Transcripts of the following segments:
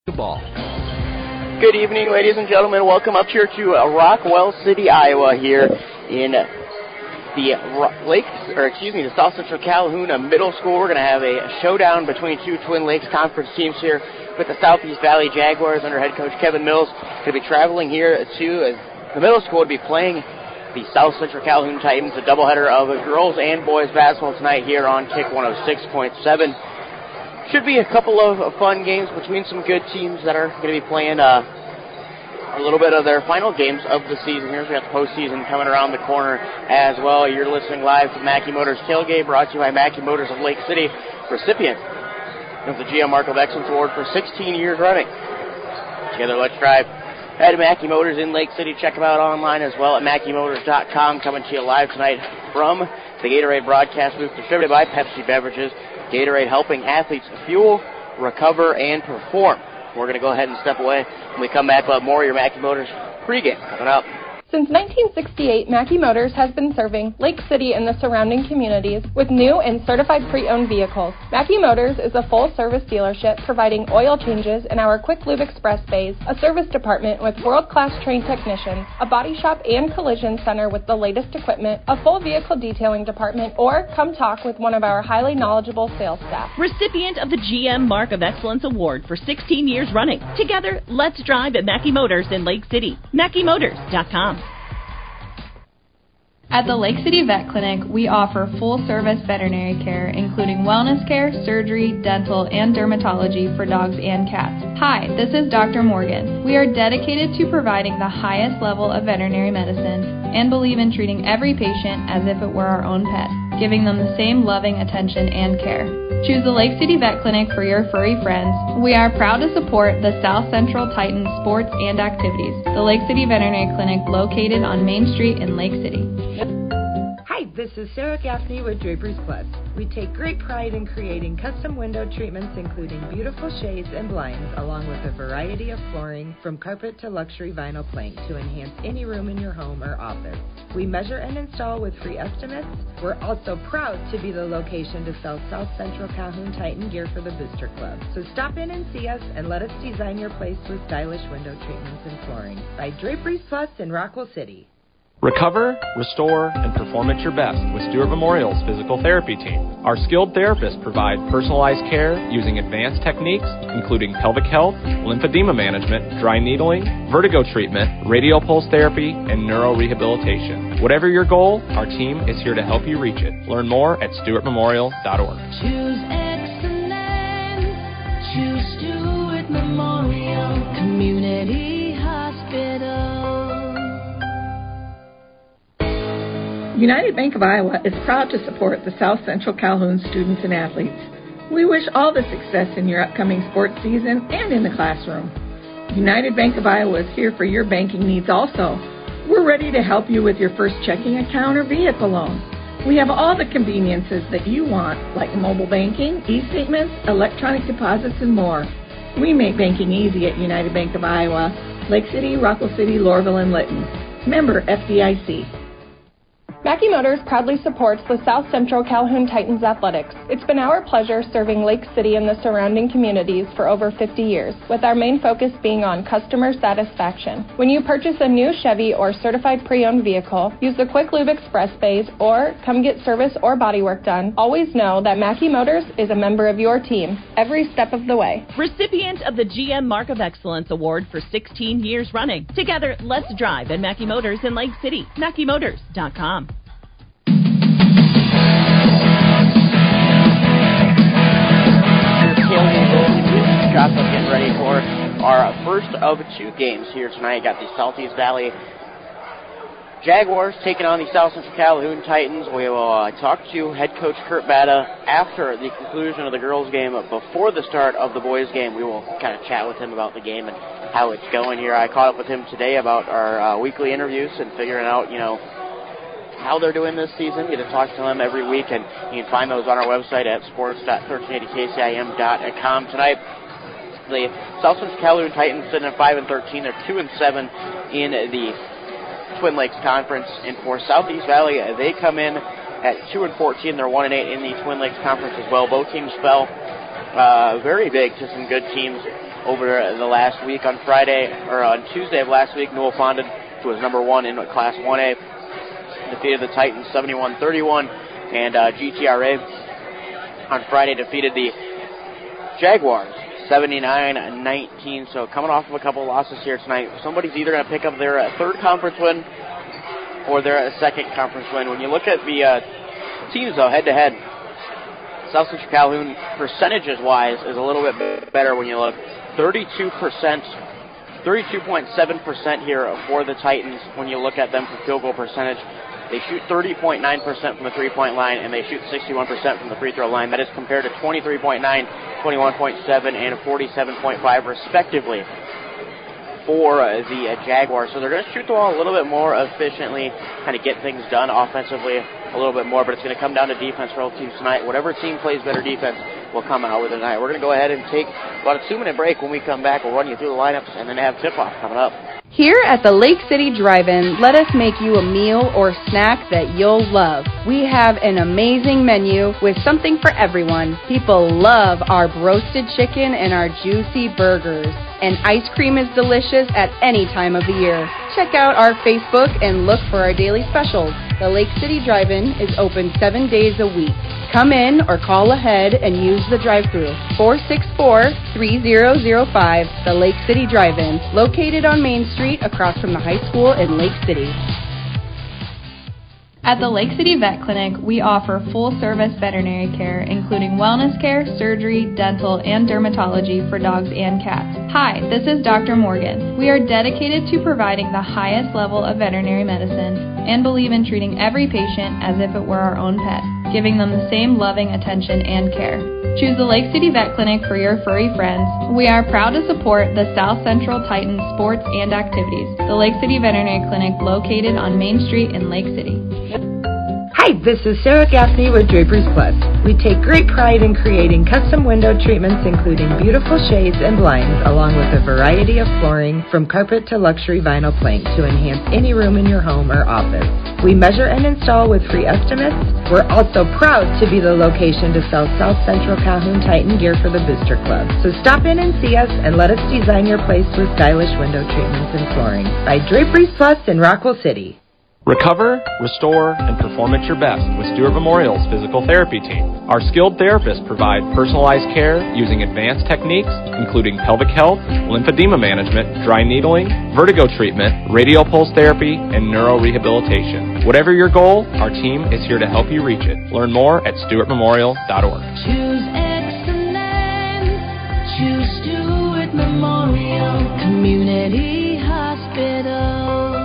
Ball. Good evening, ladies and gentlemen. Welcome up here to Rockwell City, Iowa, here in the South Central Calhoun Middle School. We're going to have a showdown between two Twin Lakes Conference teams here with the Southeast Valley Jaguars under head coach Kevin Mills. Going to be traveling here to the middle school to be playing the South Central Calhoun Titans, a doubleheader of girls and boys basketball tonight here on Kick 106.7. Should be a couple of fun games between some good teams that are going to be playing a little bit of their final games of the season here. So we got the postseason coming around the corner as well. You're listening live to Mackey Motors Tailgate, brought to you by Mackey Motors of Lake City, recipient of the GM Mark of Excellence Award for 16 years running. Together, let's drive. Head to Mackey Motors in Lake City. Check them out online as well at MackeyMotors.com. Coming to you live tonight from the Gatorade broadcast booth, distributed by Pepsi Beverages. Gatorade helping athletes fuel, recover, and perform. We're going to go ahead and step away. When we come back, we'll have more of your Mackey Motors pregame coming up. Since 1968, Mackey Motors has been serving Lake City and the surrounding communities with new and certified pre-owned vehicles. Mackey Motors is a full-service dealership providing oil changes in our Quick Lube Express bays, a service department with world-class trained technicians, a body shop and collision center with the latest equipment, a full vehicle detailing department, or come talk with one of our highly knowledgeable sales staff. Recipient of the GM Mark of Excellence Award for 16 years running. Together, let's drive at Mackey Motors in Lake City. MackeyMotors.com. At the Lake City Vet Clinic, we offer full-service veterinary care, including wellness care, surgery, dental, and dermatology for dogs and cats. Hi, this is Dr. Morgan. We are dedicated to providing the highest level of veterinary medicine and believe in treating every patient as if it were our own pet, giving them the same loving attention and care. Choose the Lake City Vet Clinic for your furry friends. We are proud to support the South Central Titans sports and activities. The Lake City Veterinary Clinic, located on Main Street in Lake City. Hi, this is Sarah Gaffney with Drapers Plus. We take great pride in creating custom window treatments, including beautiful shades and blinds, along with a variety of flooring, from carpet to luxury vinyl plank, to enhance any room in your home or office. We measure and install with free estimates. We're also proud to be the location to sell South Central Calhoun Titan gear for the Booster Club. So stop in and see us and let us design your place with stylish window treatments and flooring by Draperies Plus in Rockwell City. Recover, restore, and perform at your best with Stewart Memorial's physical therapy team. Our skilled therapists provide personalized care using advanced techniques, including pelvic health, lymphedema management, dry needling, vertigo treatment, radial pulse therapy, and neurorehabilitation. Whatever your goal, our team is here to help you reach it. Learn more at stewartmemorial.org. Choose excellence. Choose Stewart Memorial Community Hospital. United Bank of Iowa is proud to support the South Central Calhoun students and athletes. We wish all the success in your upcoming sports season and in the classroom. United Bank of Iowa is here for your banking needs also. We're ready to help you with your first checking account or vehicle loan. We have all the conveniences that you want, like mobile banking, e-statements, electronic deposits, and more. We make banking easy at United Bank of Iowa, Lake City, Rockwell City, Lorville, and Lytton. Member FDIC. Mackey Motors proudly supports the South Central Calhoun Titans athletics. It's been our pleasure serving Lake City and the surrounding communities for over 50 years, with our main focus being on customer satisfaction. When you purchase a new Chevy or certified pre-owned vehicle, use the Quick Lube Express bays, or come get service or body work done, always know that Mackey Motors is a member of your team every step of the way. Recipient of the GM Mark of Excellence Award for 16 years running. Together, let's drive at Mackey Motors in Lake City. MackeyMotors.com. Shots up, getting ready for our first of two games here tonight. Got the Southeast Valley Jaguars taking on the South Central Calhoun Titans. We will talk to head coach Kurt Bada after the conclusion of the girls' game. Before the start of the boys' game, we will kind of chat with him about the game and how it's going here. I caught up with him today about our weekly interviews and figuring out, how they're doing this season. Get to talk to them every week, and you can find those on our website at sports.1380kcim.com. Tonight, the South Central Calhoun Titans sitting at 5-13. They're 2-7 in the Twin Lakes Conference. And for Southeast Valley, they come in at 2-14. They're 1-8 in the Twin Lakes Conference as well. Both teams fell very big to some good teams over the last week. On Tuesday of last week, Newell Fondren, who was number 1 in Class 1A, defeated the Titans 71-31, and GTRA on Friday defeated the Jaguars 79-19. So coming off of a couple of losses here tonight, somebody's either going to pick up their third conference win or their second conference win. When you look at the teams, though, head-to-head, South Central Calhoun, percentages-wise, is a little bit better when you look. 32.7% here for the Titans when you look at them for field goal percentage. They shoot 30.9% from the three-point line, and they shoot 61% from the free throw line. That is compared to 23.9, 21.7, and 47.5, respectively, for the Jaguars. So they're going to shoot the ball a little bit more efficiently, kind of get things done offensively a little bit more, but it's going to come down to defense for both teams tonight. Whatever team plays better defense will come out with it tonight. We're going to go ahead and take about a 2-minute break. When we come back, we'll run you through the lineups and then have tip-off coming up. Here at the Lake City Drive-In, let us make you a meal or snack that you'll love. We have an amazing menu with something for everyone. People love our roasted chicken and our juicy burgers. And ice cream is delicious at any time of the year. Check out our Facebook and look for our daily specials. The Lake City Drive-In is open 7 days a week. Come in or call ahead and use the drive-thru. 464-3005, the Lake City Drive-In, located on Main Street across from the high school in Lake City. At the Lake City Vet Clinic, we offer full-service veterinary care, including wellness care, surgery, dental, and dermatology for dogs and cats. Hi, this is Dr. Morgan. We are dedicated to providing the highest level of veterinary medicine and believe in treating every patient as if it were our own pet, giving them the same loving attention and care. Choose the Lake City Vet Clinic for your furry friends. We are proud to support the South Central Titans sports and activities. The Lake City Veterinary Clinic, located on Main Street in Lake City. Hi, this is Sarah Gaffney with Drapers Plus. We take great pride in creating custom window treatments, including beautiful shades and blinds, along with a variety of flooring, from carpet to luxury vinyl plank, to enhance any room in your home or office. We measure and install with free estimates. We're also proud to be the location to sell South Central Calhoun Titan gear for the Booster Club. So stop in and see us and let us design your place with stylish window treatments and flooring by Draperies Plus in Rockwell City. Recover, restore, and perform at your best with Stewart Memorial's physical therapy team. Our skilled therapists provide personalized care using advanced techniques, including pelvic health, lymphedema management, dry needling, vertigo treatment, radial pulse therapy, and neurorehabilitation. Whatever your goal, our team is here to help you reach it. Learn more at stewartmemorial.org. Choose excellence. Choose Stewart Memorial Community Hospital.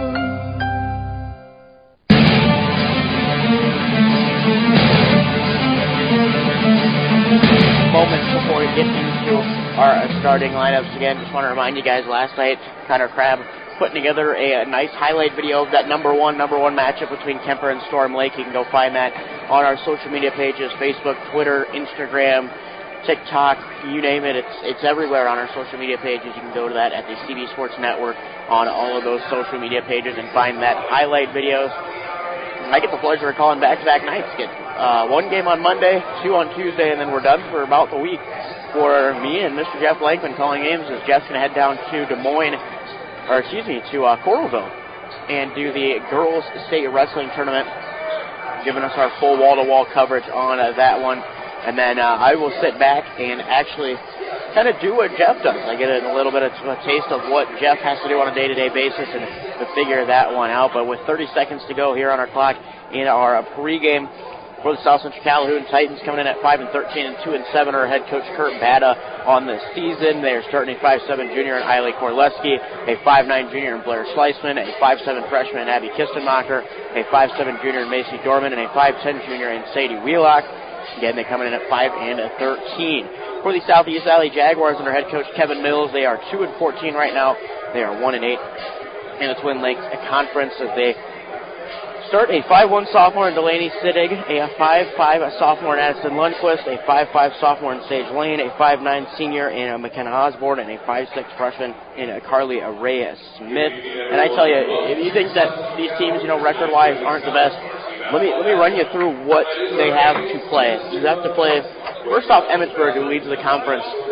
Moments before we get into our starting lineups again, just want to remind you guys, last night Connor Crabb putting together a nice highlight video of that number one matchup between Kemper and Storm Lake. You can go find that on our social media pages: Facebook, Twitter, Instagram, TikTok, you name it. It's everywhere on our social media pages. You can go to that at the CB Sports Network on all of those social media pages and find that highlight videos. I get the pleasure of calling back-to-back nights. Get one game on Monday, 2 on Tuesday, and then we're done for about the week for me and Mr. Jeff Lankman calling games, as Jeff's going to head down to to Coralville and do the Girls State Wrestling Tournament, giving us our full wall-to-wall coverage on that one. And then I will sit back and actually kind of do what Jeff does. I get a little bit of a taste of what Jeff has to do on a day-to-day basis and to figure that one out. But with 30 seconds to go here on our clock in our pregame for the South Central Calhoun Titans, coming in at 5-13 and 2-7 are head coach Kurt Bada on the season. They are starting a 5'7" junior in Eiley Korleski, a 5'9" junior in Blair Schleisman, a 5'7" freshman in Abby Kistenmacher, a 5'7" junior in Macy Dorman, and a 5'10" junior in Sadie Wheelock. Again, they come in at 5-13. For the Southeast Valley Jaguars under head coach Kevin Mills, they are 2-14 right now. They are 1-8 in the Twin Lakes Conference as they start a 5'1" sophomore in Delaney Sittig, a 5'5" sophomore in Addison Lundquist, a 5'5" sophomore in Sage Lane, a 5'9" senior in McKenna Osborne, and a 5'6" freshman in Carly Araya Smith. And I tell you, if you think that these teams, record-wise aren't the best, let me run you through what they have to play. You have to play, first off, Emmitsburg, who leads the conference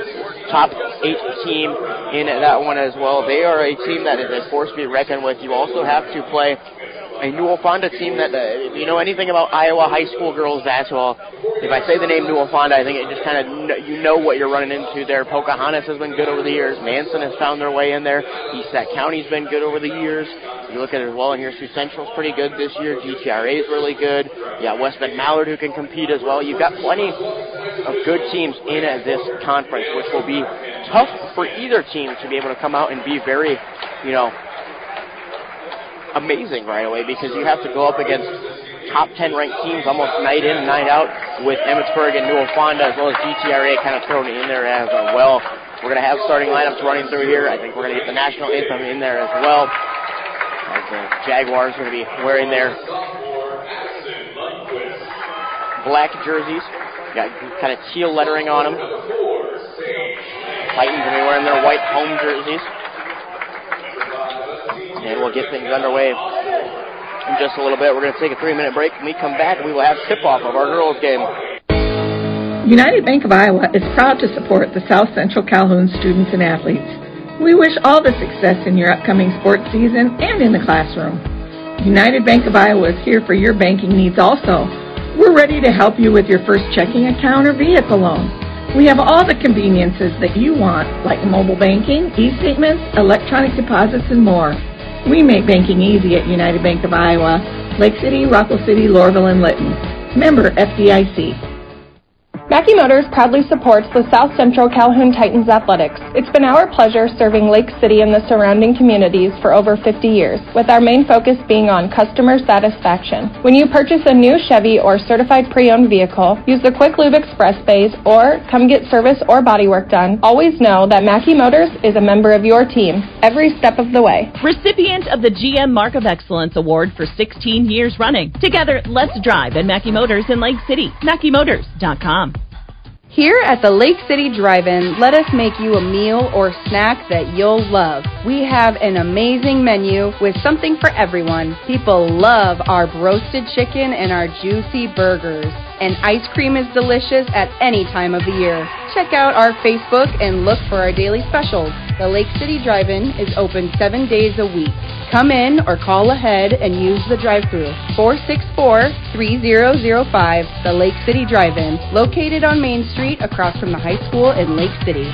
top 8 team in that one as well. They are a team that is a force to be reckoned with. You also have to play a Newell Fonda team that, if you know anything about Iowa high school girls basketball, if I say the name Newell Fonda, I think it just kind of, you know what you're running into there. Pocahontas has been good over the years. Manson has found their way in there. East Sac County's been good over the years. You look at it as well, and here's Sioux Central's pretty good this year. GTRA is really good. You got West Bend Mallard who can compete as well. You've got plenty of good teams in this conference, which will be tough for either team to be able to come out and be very, amazing right away, because you have to go up against top 10 ranked teams almost night in and night out, with Emmetsburg and Newell Fonda as well as GTRA kind of thrown in there as well. We're going to have starting lineups running through here. I think we're going to get the national anthem in there as well, as the Jaguars are going to be wearing their black jerseys. Got kind of teal lettering on them. Titans will be wearing their white home jerseys. And we'll get things underway in just a little bit. We're going to take a 3-minute break. When we come back, we will have tip-off of our girls' game. United Bank of Iowa is proud to support the South Central Calhoun students and athletes. We wish all the success in your upcoming sports season and in the classroom. United Bank of Iowa is here for your banking needs also. We're ready to help you with your first checking account or vehicle loan. We have all the conveniences that you want, like mobile banking, e-statements, electronic deposits, and more. We make banking easy at United Bank of Iowa, Lake City, Rockwell City, Lorville, and Lytton. Member FDIC. Mackey Motors proudly supports the South Central Calhoun Titans athletics. It's been our pleasure serving Lake City and the surrounding communities for over 50 years, with our main focus being on customer satisfaction. When you purchase a new Chevy or certified pre-owned vehicle, use the Quick Lube Express bays or come get service or body work done, always know that Mackey Motors is a member of your team every step of the way. Recipient of the GM Mark of Excellence Award for 16 years running. Together, let's drive at Mackey Motors in Lake City. MackeyMotors.com. Here at the Lake City Drive-In, let us make you a meal or snack that you'll love. We have an amazing menu with something for everyone. People love our roasted chicken and our juicy burgers. And ice cream is delicious at any time of the year. Check out our Facebook and look for our daily specials. The Lake City Drive-In is open 7 days a week. Come in or call ahead and use the drive-thru. 464-3005, the Lake City Drive-In, located on Main Street across from the high school in Lake City.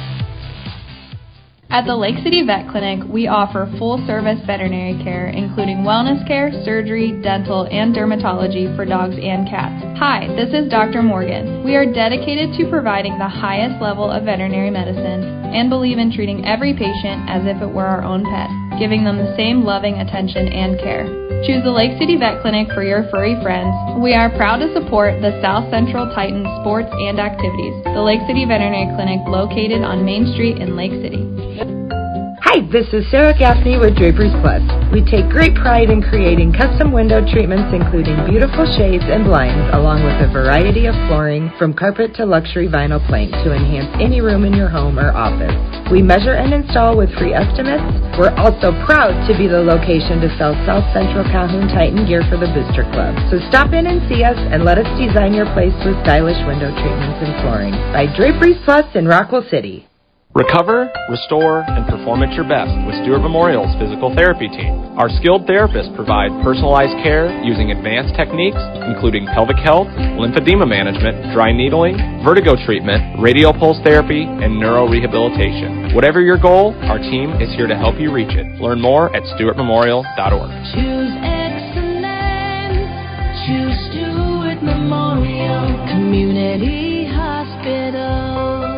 At the Lake City Vet Clinic, we offer full-service veterinary care, including wellness care, surgery, dental, and dermatology for dogs and cats. Hi, this is Dr. Morgan. We are dedicated to providing the highest level of veterinary medicine and believe in treating every patient as if it were our own pet, giving them the same loving attention and care. Choose the Lake City Vet Clinic for your furry friends. We are proud to support the South Central Titans sports and activities. The Lake City Veterinary Clinic, located on Main Street in Lake City. Hi, this is Sarah Gaffney with Drapers Plus. We take great pride in creating custom window treatments, including beautiful shades and blinds, along with a variety of flooring, from carpet to luxury vinyl plank, to enhance any room in your home or office. We measure and install with free estimates. We're also proud to be the location to sell South Central Calhoun Titan gear for the Booster Club. So stop in and see us and let us design your place with stylish window treatments and flooring. By Draperies Plus in Rockwell City. Recover, restore, and perform at your best with Stewart Memorial's physical therapy team. Our skilled therapists provide personalized care using advanced techniques, including pelvic health, lymphedema management, dry needling, vertigo treatment, radial pulse therapy, and neurorehabilitation. Whatever your goal, our team is here to help you reach it. Learn more at stewartmemorial.org. Choose excellence. Choose Stewart Memorial Community Hospital.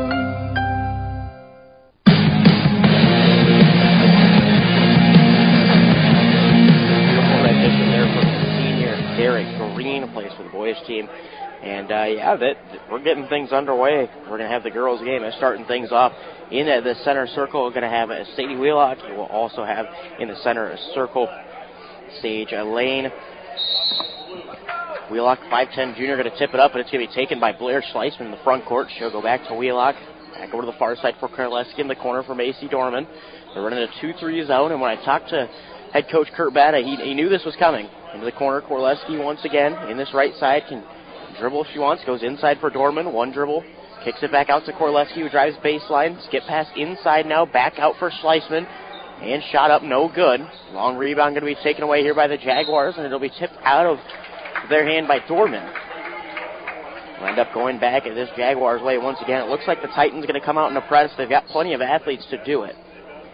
Derek Green plays for the boys team. And, we're getting things underway. We're going to have the girls' game starting things off in the center circle. We're going to have Sadie Wheelock. We'll also have in the center circle Sage Lane. Wheelock, 5'10 junior, going to tip it up, and it's going to be taken by Blair Schleisman in the front court. She'll go back to Wheelock. Back over to the far side for Korleski in the corner for Macy Dorman. They're running a 2-3 zone, and when I talked to head coach Kurt Batta, he knew this was coming. Into the corner, Korleski once again in this right side, can dribble if she wants, goes inside for Dorman, one dribble, Kicks it back out to Korleski, who drives baseline. Skip pass inside now, back out for Schleisman. And shot up, no good. Long rebound going to be taken away here by the Jaguars, and it'll be tipped out of their hand by Dorman. We'll end up going back at this Jaguars way once again. It looks like the Titans going to come out in a press. They've got plenty of athletes to do it.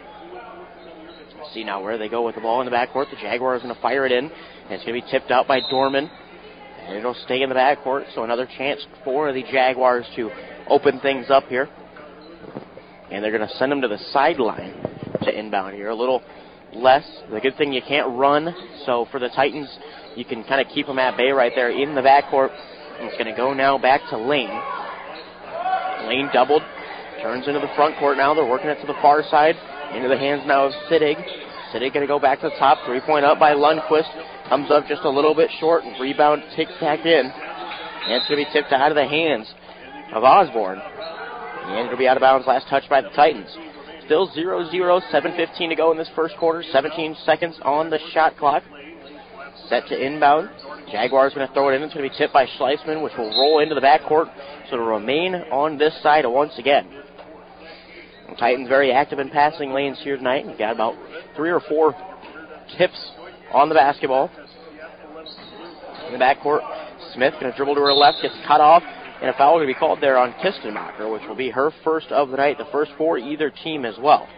See now where they go with the ball in the backcourt. The Jaguars going to fire it in, and it's going to be tipped out by Dorman. And it'll stay in the backcourt, so another chance for the Jaguars to open things up here. And they're going to send them to the sideline to inbound here. A little less. The good thing you can't run, so for the Titans, you can kind of keep them at bay right there in the backcourt. And it's going to go now back to Lane. Lane doubled, turns into the front court now. They're working it to the far side. Into the hands now of Siddig. Siddig going to go back to the top. 3-point up by Lundquist. Comes up just a little bit short. And rebound takes back in. And it's going to be tipped out of the hands of Osborne. And it'll be out of bounds. Last touch by the Titans. Still 0-0. 7:15 to go in this first quarter. 17 seconds on the shot clock. Set to inbound. Jaguars going to throw it in. It's going to be tipped by Schleisman, which will roll into the backcourt. So it'll remain on this side once again. The Titans very active in passing lanes here tonight. You've got about 3 or 4 tips on the basketball. In the backcourt, Smith going to dribble to her left, gets cut off, and a foul going to be called there on Kistenmacher, which will be her first of the night, the first for either team as well.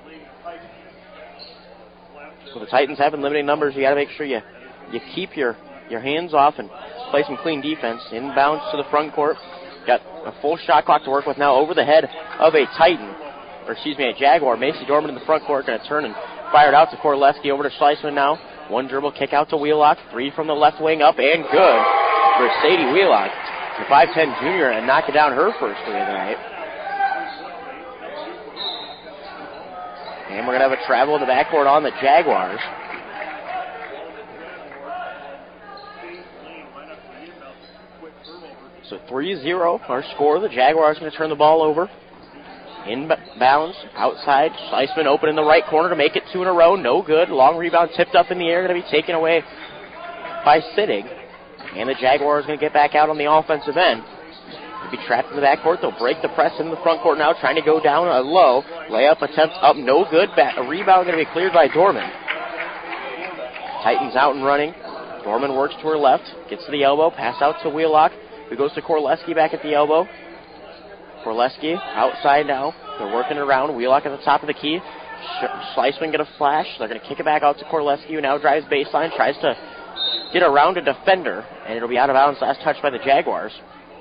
So the Titans having limited numbers. You got to make sure you keep your hands off and play some clean defense. Inbounds to the front court. Got a full shot clock to work with now over the head of a Jaguar. Macy Dorman in the front court, going to turn and fire it out to Korleski. Over to Schleisman now. One dribble kick out to Wheelock. 3 from the left wing up and good for Sadie Wheelock. The 5'10 junior and knocking down her first 3 of the night. And we're going to have a travel in the backcourt on the Jaguars. So 3-0 our score. The Jaguars going to turn the ball over. Inbounds, outside. Schleisman open in the right corner to make it 2 in a row. No good. Long rebound tipped up in the air. Going to be taken away by Siddig. And the Jaguars going to get back out on the offensive end. They'll be trapped in the backcourt. They'll break the press in the front court now, trying to go down a low. Layup attempt up, no good. A rebound going to be cleared by Dorman. Titans out and running. Dorman works to her left. Gets to the elbow. Pass out to Wheelock, who goes to Korleski back at the elbow. Korleski outside now. They're working around. Wheelock at the top of the key. Schleisman going to flash. They're going to kick it back out to Korleski, who now drives baseline. Tries to get around a defender, and it'll be out of bounds. Last touch by the Jaguars.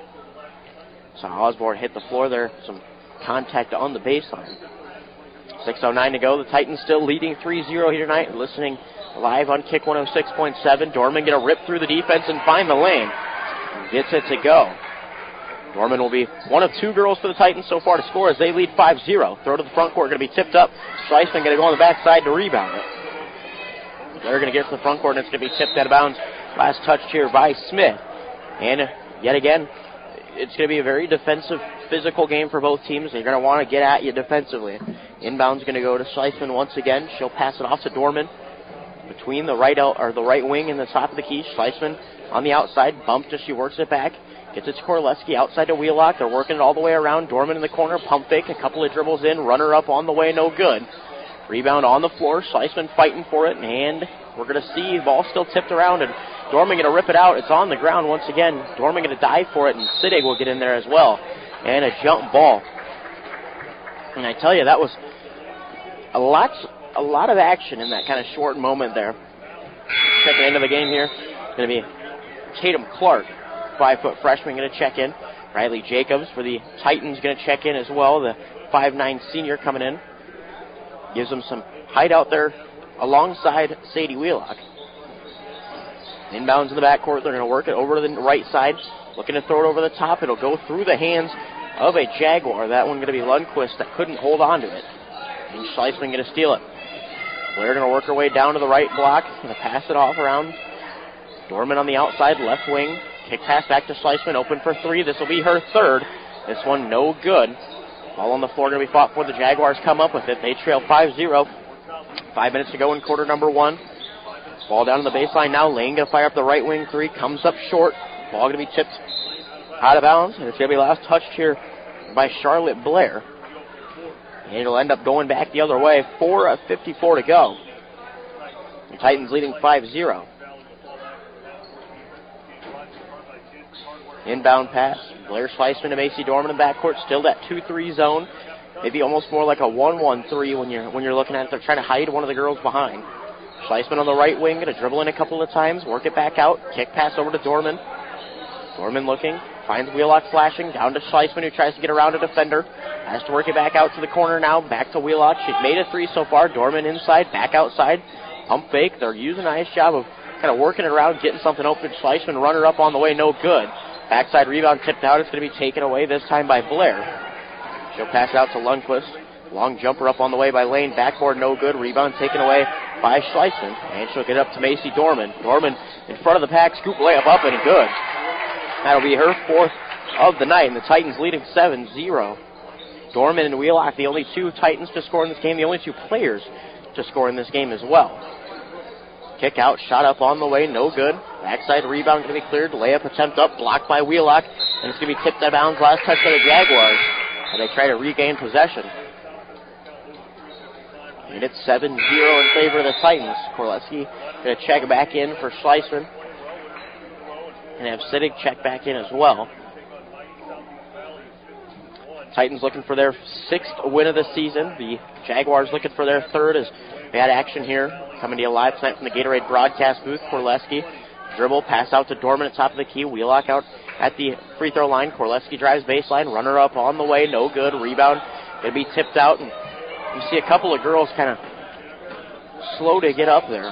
So Osborne hit the floor there. Some contact on the baseline. 6:09 to go. The Titans still leading 3-0 here tonight. Listening live on Kick 106.7. Dorman going to rip through the defense and find the lane. Gets it to go. Dorman will be one of 2 girls for the Titans so far to score as they lead 5-0. Throw to the front court, going to be tipped up. Schleisman going to go on the backside to rebound it. They're going to get to the front court, and it's going to be tipped out of bounds. Last touch here by Smith. And yet again, it's going to be a very defensive, physical game for both teams. They're going to want to get at you defensively. Inbound's going to go to Schleisman once again. She'll pass it off to Dorman between the right wing and the top of the key. Schleisman on the outside, bumped as she works it back. Gets it to Korleski, outside to Wheelock. They're working it all the way around. Dorman in the corner, pump fake, a couple of dribbles in, runner up on the way, no good. Rebound on the floor, Schleisman fighting for it, and we're going to see the ball still tipped around, and Dorman going to rip it out. It's on the ground once again. Dorman going to dive for it, and Siddig will get in there as well. And a jump ball. And I tell you, that was a lot of action in that kind of short moment there. Second end of the game here, going to be Tatum Clark, 5-foot freshman, going to check in. Riley Jacobs for the Titans going to check in as well. The 5'9 senior coming in. Gives them some height out there alongside Sadie Wheelock. Inbounds in the backcourt. They're going to work it over to the right side. Looking to throw it over the top. It'll go through the hands of a Jaguar. That one going to be Lundquist that couldn't hold on to it. And Schleisman going to steal it. Blair going to work her way down to the right block. Going to pass it off around. Dorman on the outside, left wing. Kick pass back to Schleisman, open for 3. This will be her third. This one no good. Ball on the floor going to be fought for. The Jaguars come up with it. They trail 5-0. 5 minutes to go in quarter number 1. Ball down on the baseline now. Lane going to fire up the right wing 3. Comes up short. Ball going to be tipped out of bounds. And it's going to be last touched here by Charlotte Blair. And it'll end up going back the other way. 4:54 to go. The Titans leading 5-0. Inbound pass. Blair Schleisman to Macy Dorman in the backcourt. Still that 2-3 zone. Maybe almost more like a 1-1-3 when you're looking at it. They're trying to hide one of the girls behind. Schleisman on the right wing, going to dribble in a couple of times, work it back out, kick pass over to Dorman. Dorman looking, finds Wheelock flashing, down to Schleisman, who tries to get around a defender. Has to work it back out to the corner now, back to Wheelock. She's made a three so far. Dorman inside, back outside, pump fake. They're using a nice job of kind of working it around, getting something open. Schleisman runner up on the way, no good. Backside rebound tipped out. It's going to be taken away this time by Blair. She'll pass out to Lundquist. Long jumper up on the way by Lane. Backboard no good. Rebound taken away by Schleisman. And she'll get up to Macy Dorman. Dorman in front of the pack. Scoop layup up and good. That'll be her fourth of the night. And the Titans leading 7-0. Dorman and Wheelock, the only two Titans to score in this game. The only two players to score in this game as well. Kick out. Shot up on the way. No good. Backside rebound going to be cleared. Layup attempt up. Blocked by Wheelock. And it's going to be tipped out of bounds. Last touch by the Jaguars. And they try to regain possession. And it's 7-0 in favor of the Titans. Korleski going to check back in for Schleisman. And have Siddig check back in as well. Titans looking for their sixth win of the season. The Jaguars looking for their third as we had action here. Coming to you live tonight from the Gatorade broadcast booth. Korleski dribble, pass out to Dorman at top of the key. Wheelock out at the free throw line. Korleski drives baseline. Runner up on the way. No good. Rebound going to be tipped out. And you see a couple of girls kind of slow to get up there.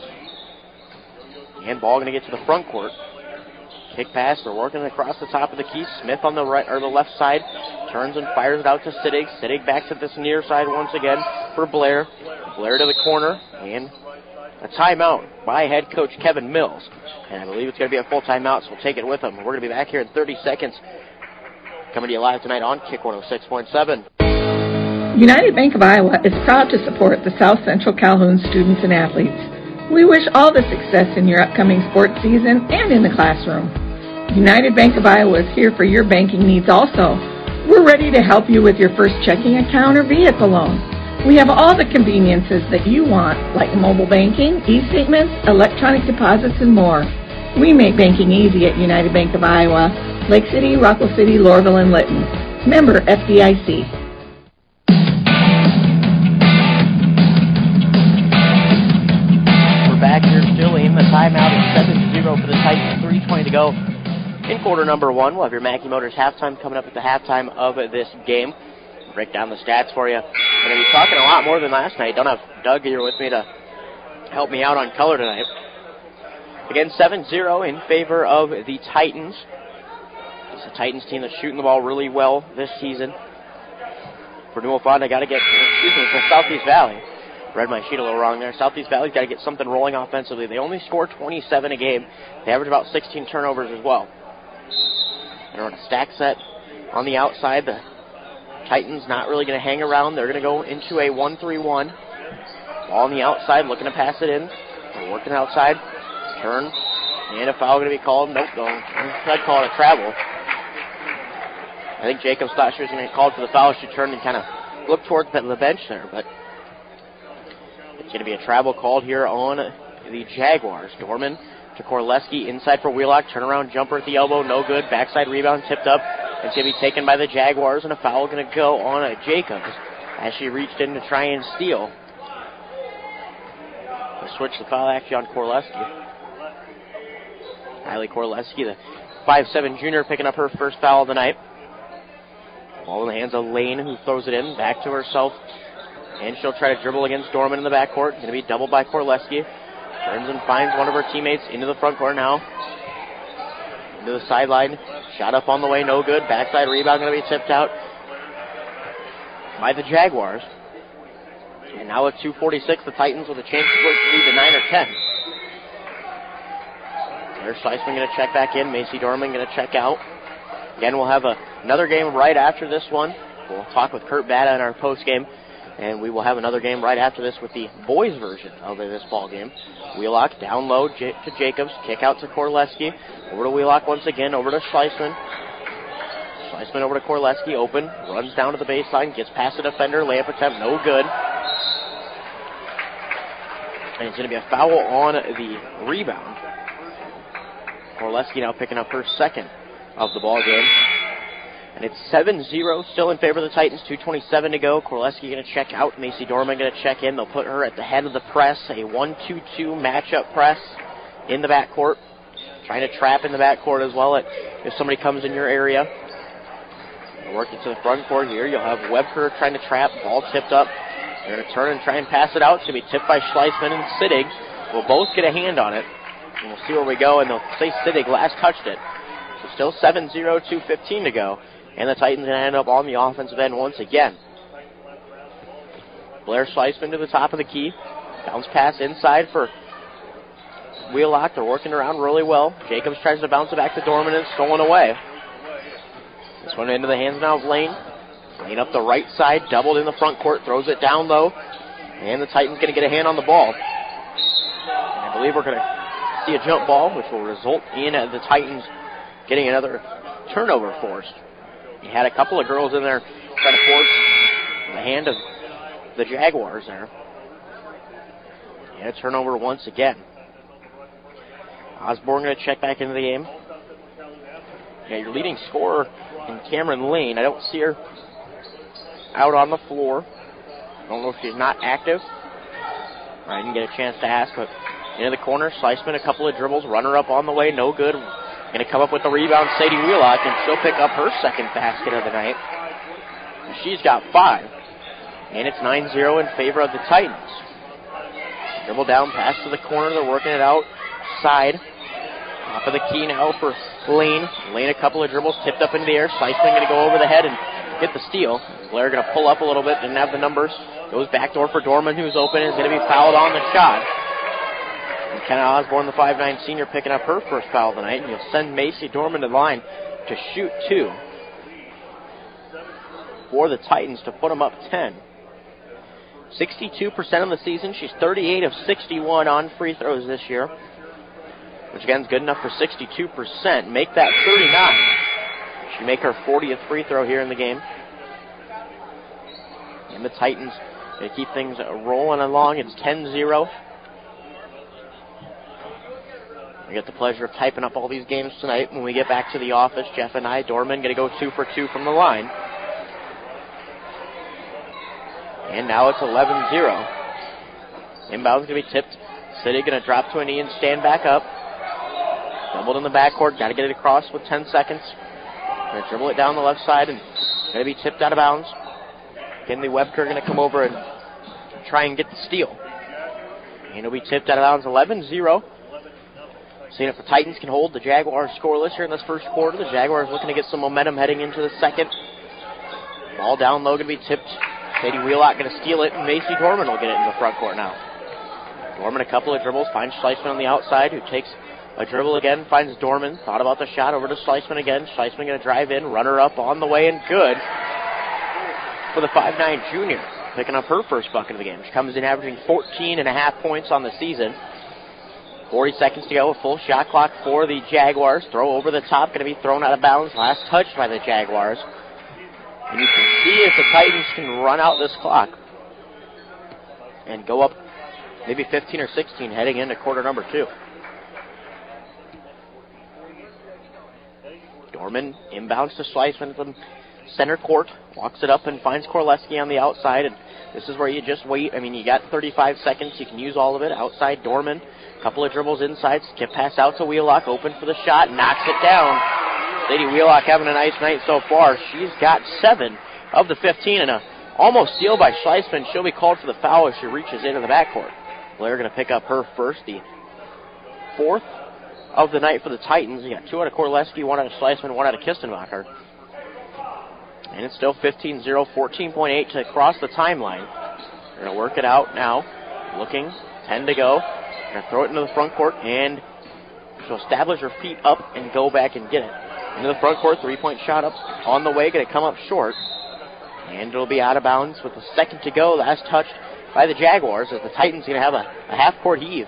And ball going to get to the front court. Kick pass. They're working across the top of the key. Smith on the right or the left side turns and fires it out to Siddig. Siddig back to this near side once again for Blair. Blair to the corner and a timeout by head coach Kevin Mills. And I believe it's going to be a full timeout, so we'll take it with him. We're going to be back here in 30 seconds. Coming to you live tonight on Kick 106.7. United Bank of Iowa is proud to support the South Central Calhoun students and athletes. We wish all the success in your upcoming sports season and in the classroom. United Bank of Iowa is here for your banking needs also. We're ready to help you with your first checking account or vehicle loan. We have all the conveniences that you want, like mobile banking, e-statements, electronic deposits, and more. We make banking easy at United Bank of Iowa, Lake City, Rockwell City, Lorville, and Lytton. Member FDIC. We're back here still in the timeout. It's 7-0 for the Titans. 3:20 to go in quarter number one. We'll have your Mackey Motors halftime coming up at the halftime of this game. Break down the stats for you. I'm going to be talking a lot more than last night. Don't have Doug here with me to help me out on color tonight. Again, 7-0 in favor of the Titans. It's a Titans team that's shooting the ball really well this season. For Newell Fonda, for Southeast Valley. Read my sheet a little wrong there. Southeast Valley's got to get something rolling offensively. They only score 27 a game. They average about 16 turnovers as well. They're on a stack set on the outside. The Titans not really going to hang around. They're going to go into a 1-3-1. Ball on the outside, looking to pass it in. They're working outside. Turn. And a foul going to be called. Nope, I'd call it a travel. I think Jacobs thought she was going to get called for the foul. She turned and kind of looked towards the bench there. But it's going to be a travel called here on the Jaguars. Dorman to Korleski, inside for Wheelock. Turnaround jumper at the elbow, no good. Backside rebound tipped up. It's going to be taken by the Jaguars, and a foul going to go on Jacobs as she reached in to try and steal. We'll switch the foul actually on Korleski. Kylie Korleski, the 5'7" junior, picking up her first foul of the night. Ball in the hands of Lane, who throws it in, back to herself. And she'll try to dribble against Dorman in the backcourt. Going to be doubled by Korleski. Turns and finds one of her teammates into the front court now. Into the sideline. Shot up on the way, no good. Backside rebound going to be tipped out by the Jaguars. And now with 2:46, the Titans with a chance to lead to 9 or 10. There's Schleisman going to check back in. Macy Dorman going to check out. Again, we'll have another game right after this one. We'll talk with Kurt Bada in our post game. And we will have another game right after this with the boys' version of this ball game. Wheelock down low to Jacobs. Kick out to Korleski. Over to Wheelock once again. Over to Schleisman. Schleisman over to Korleski, open, runs down to the baseline, gets past the defender, layup attempt, no good. And it's going to be a foul on the rebound. Korleski now picking up her second of the ball game. And it's 7-0, still in favor of the Titans, 2:27 to go. Korleski going to check out, Macy Dorman going to check in. They'll put her at the head of the press, a 1-2-2 matchup press in the backcourt. Trying to trap in the backcourt as well if somebody comes in your area. Work it to the front court here. You'll have Webker trying to trap, ball tipped up. They're going to turn and try and pass it out. It's going to be tipped by Schleisman and Siddig. Will both get a hand on it. And we'll see where we go, and they'll say Siddig last touched it. So still 7-0, 2:15 to go. And the Titans going to end up on the offensive end once again. Blair Schleisman to the top of the key. Bounce pass inside for Wheelock. They're working around really well. Jacobs tries to bounce it back to Dorman and it's stolen away. This one into the hands now of Lane. Lane up the right side, doubled in the front court, throws it down low. And the Titans going to get a hand on the ball. And I believe we're going to see a jump ball, which will result in the Titans getting another turnover forced. You had a couple of girls in there trying to force the hand of the Jaguars there. And a turnover once again. Osborne going to check back into the game. Yeah, your leading scorer in Cameron Lane. I don't see her out on the floor. I don't know if she's not active. I didn't get a chance to ask, but into the corner, Schleisman, a couple of dribbles, runner up on the way, no good. Going to come up with the rebound, Sadie Wheelock, and she'll pick up her second basket of the night. She's got 5. And it's 9-0 in favor of the Titans. Dribble down, pass to the corner, they're working it out. Side. Top of the key now for Lane. Lane, a couple of dribbles, tipped up into the air. Schleisman going to go over the head and get the steal. Blair going to pull up a little bit, didn't have the numbers. Goes backdoor for Dorman, who's open, is going to be fouled on the shot. McKenna Osborne, the 5'9" senior, picking up her first foul of the night, and you'll send Macy Dorman to the line to shoot 2 for the Titans to put them up 10. 62% of the season. She's 38 of 61 on free throws this year, which again is good enough for 62%. Make that 39. She make her 40th free throw here in the game. And the Titans going to keep things rolling along. It's 10-0. We get the pleasure of typing up all these games tonight. When we get back to the office, Jeff and I, Dorman going to go 2 for 2 from the line. And now it's 11-0. Inbound's going to be tipped. City going to drop to a knee and stand back up. Doubled in the backcourt. Got to get it across with 10 seconds. Going to dribble it down the left side and going to be tipped out of bounds. Kinley Webker going to come over and try and get the steal. And it'll be tipped out of bounds. 11-0. Seeing if the Titans can hold the Jaguars scoreless here in this first quarter. The Jaguars looking to get some momentum heading into the second. Ball down low, going to be tipped. Sadie Wheelock going to steal it, and Macy Dorman will get it into the front court now. Dorman, a couple of dribbles, finds Schleisman on the outside, who takes a dribble again, finds Dorman. Thought about the shot, over to Schleisman again. Schleisman going to drive in, runner up on the way, and good for the 5'9" junior, picking up her first bucket of the game. She comes in averaging 14.5 points on the season. 40 seconds to go, a full shot clock for the Jaguars. Throw over the top, going to be thrown out of bounds. Last touch by the Jaguars. And you can see if the Titans can run out this clock and go up maybe 15 or 16 heading into quarter number 2. Dorman inbounds to Schleisman from center court, walks it up and finds Korleski on the outside. And this is where you just wait. I mean, you got 35 seconds. You can use all of it. Outside, Dorman, a couple of dribbles inside, skip pass out to Wheelock, open for the shot, knocks it down. Lady Wheelock having a nice night so far. She's got 7 of the 15, and a almost steal by Schleisman. She'll be called for the foul as she reaches into the backcourt. Blair going to pick up her first, the 4th of the night for the Titans. You got 2 out of Korleski, 1 out of Schleisman, 1 out of Kistenbacher. And it's still 15-0, 14.8 to cross the timeline. They're going to work it out now. Looking, 10 to go. They're going to throw it into the front court, and she'll establish her feet up and go back and get it. Into the front court, 3-point shot up on the way, going to come up short. And it'll be out of bounds with a second to go. Last touched by the Jaguars as the Titans going to have a half-court heave.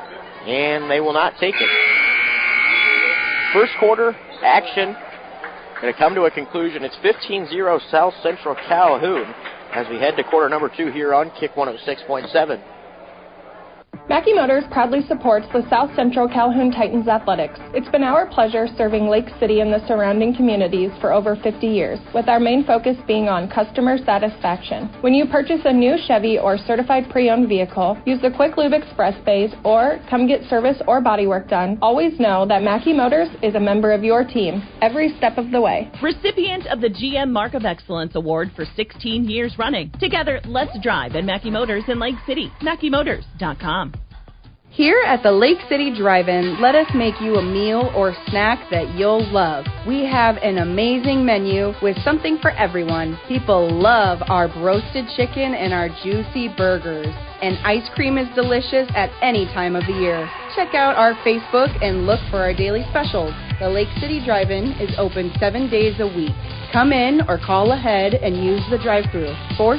And they will not take it. First quarter action going to come to a conclusion. It's 15-0 South Central Calhoun as we head to quarter number 2 here on Kick 106.7. Mackey Motors proudly supports the South Central Calhoun Titans athletics. It's been our pleasure serving Lake City and the surrounding communities for over 50 years, with our main focus being on customer satisfaction. When you purchase a new Chevy or certified pre-owned vehicle, use the Quick Lube Express bays, or come get service or body work done, always know that Mackey Motors is a member of your team every step of the way. Recipient of the GM Mark of Excellence Award for 16 years running. Together, let's drive at Mackey Motors in Lake City. MackeyMotors.com. Here at the Lake City Drive-In, let us make you a meal or snack that you'll love. We have an amazing menu with something for everyone. People love our roasted chicken and our juicy burgers. And ice cream is delicious at any time of the year. Check out our Facebook and look for our daily specials. The Lake City Drive-In is open 7 days a week. Come in or call ahead and use the drive-thru.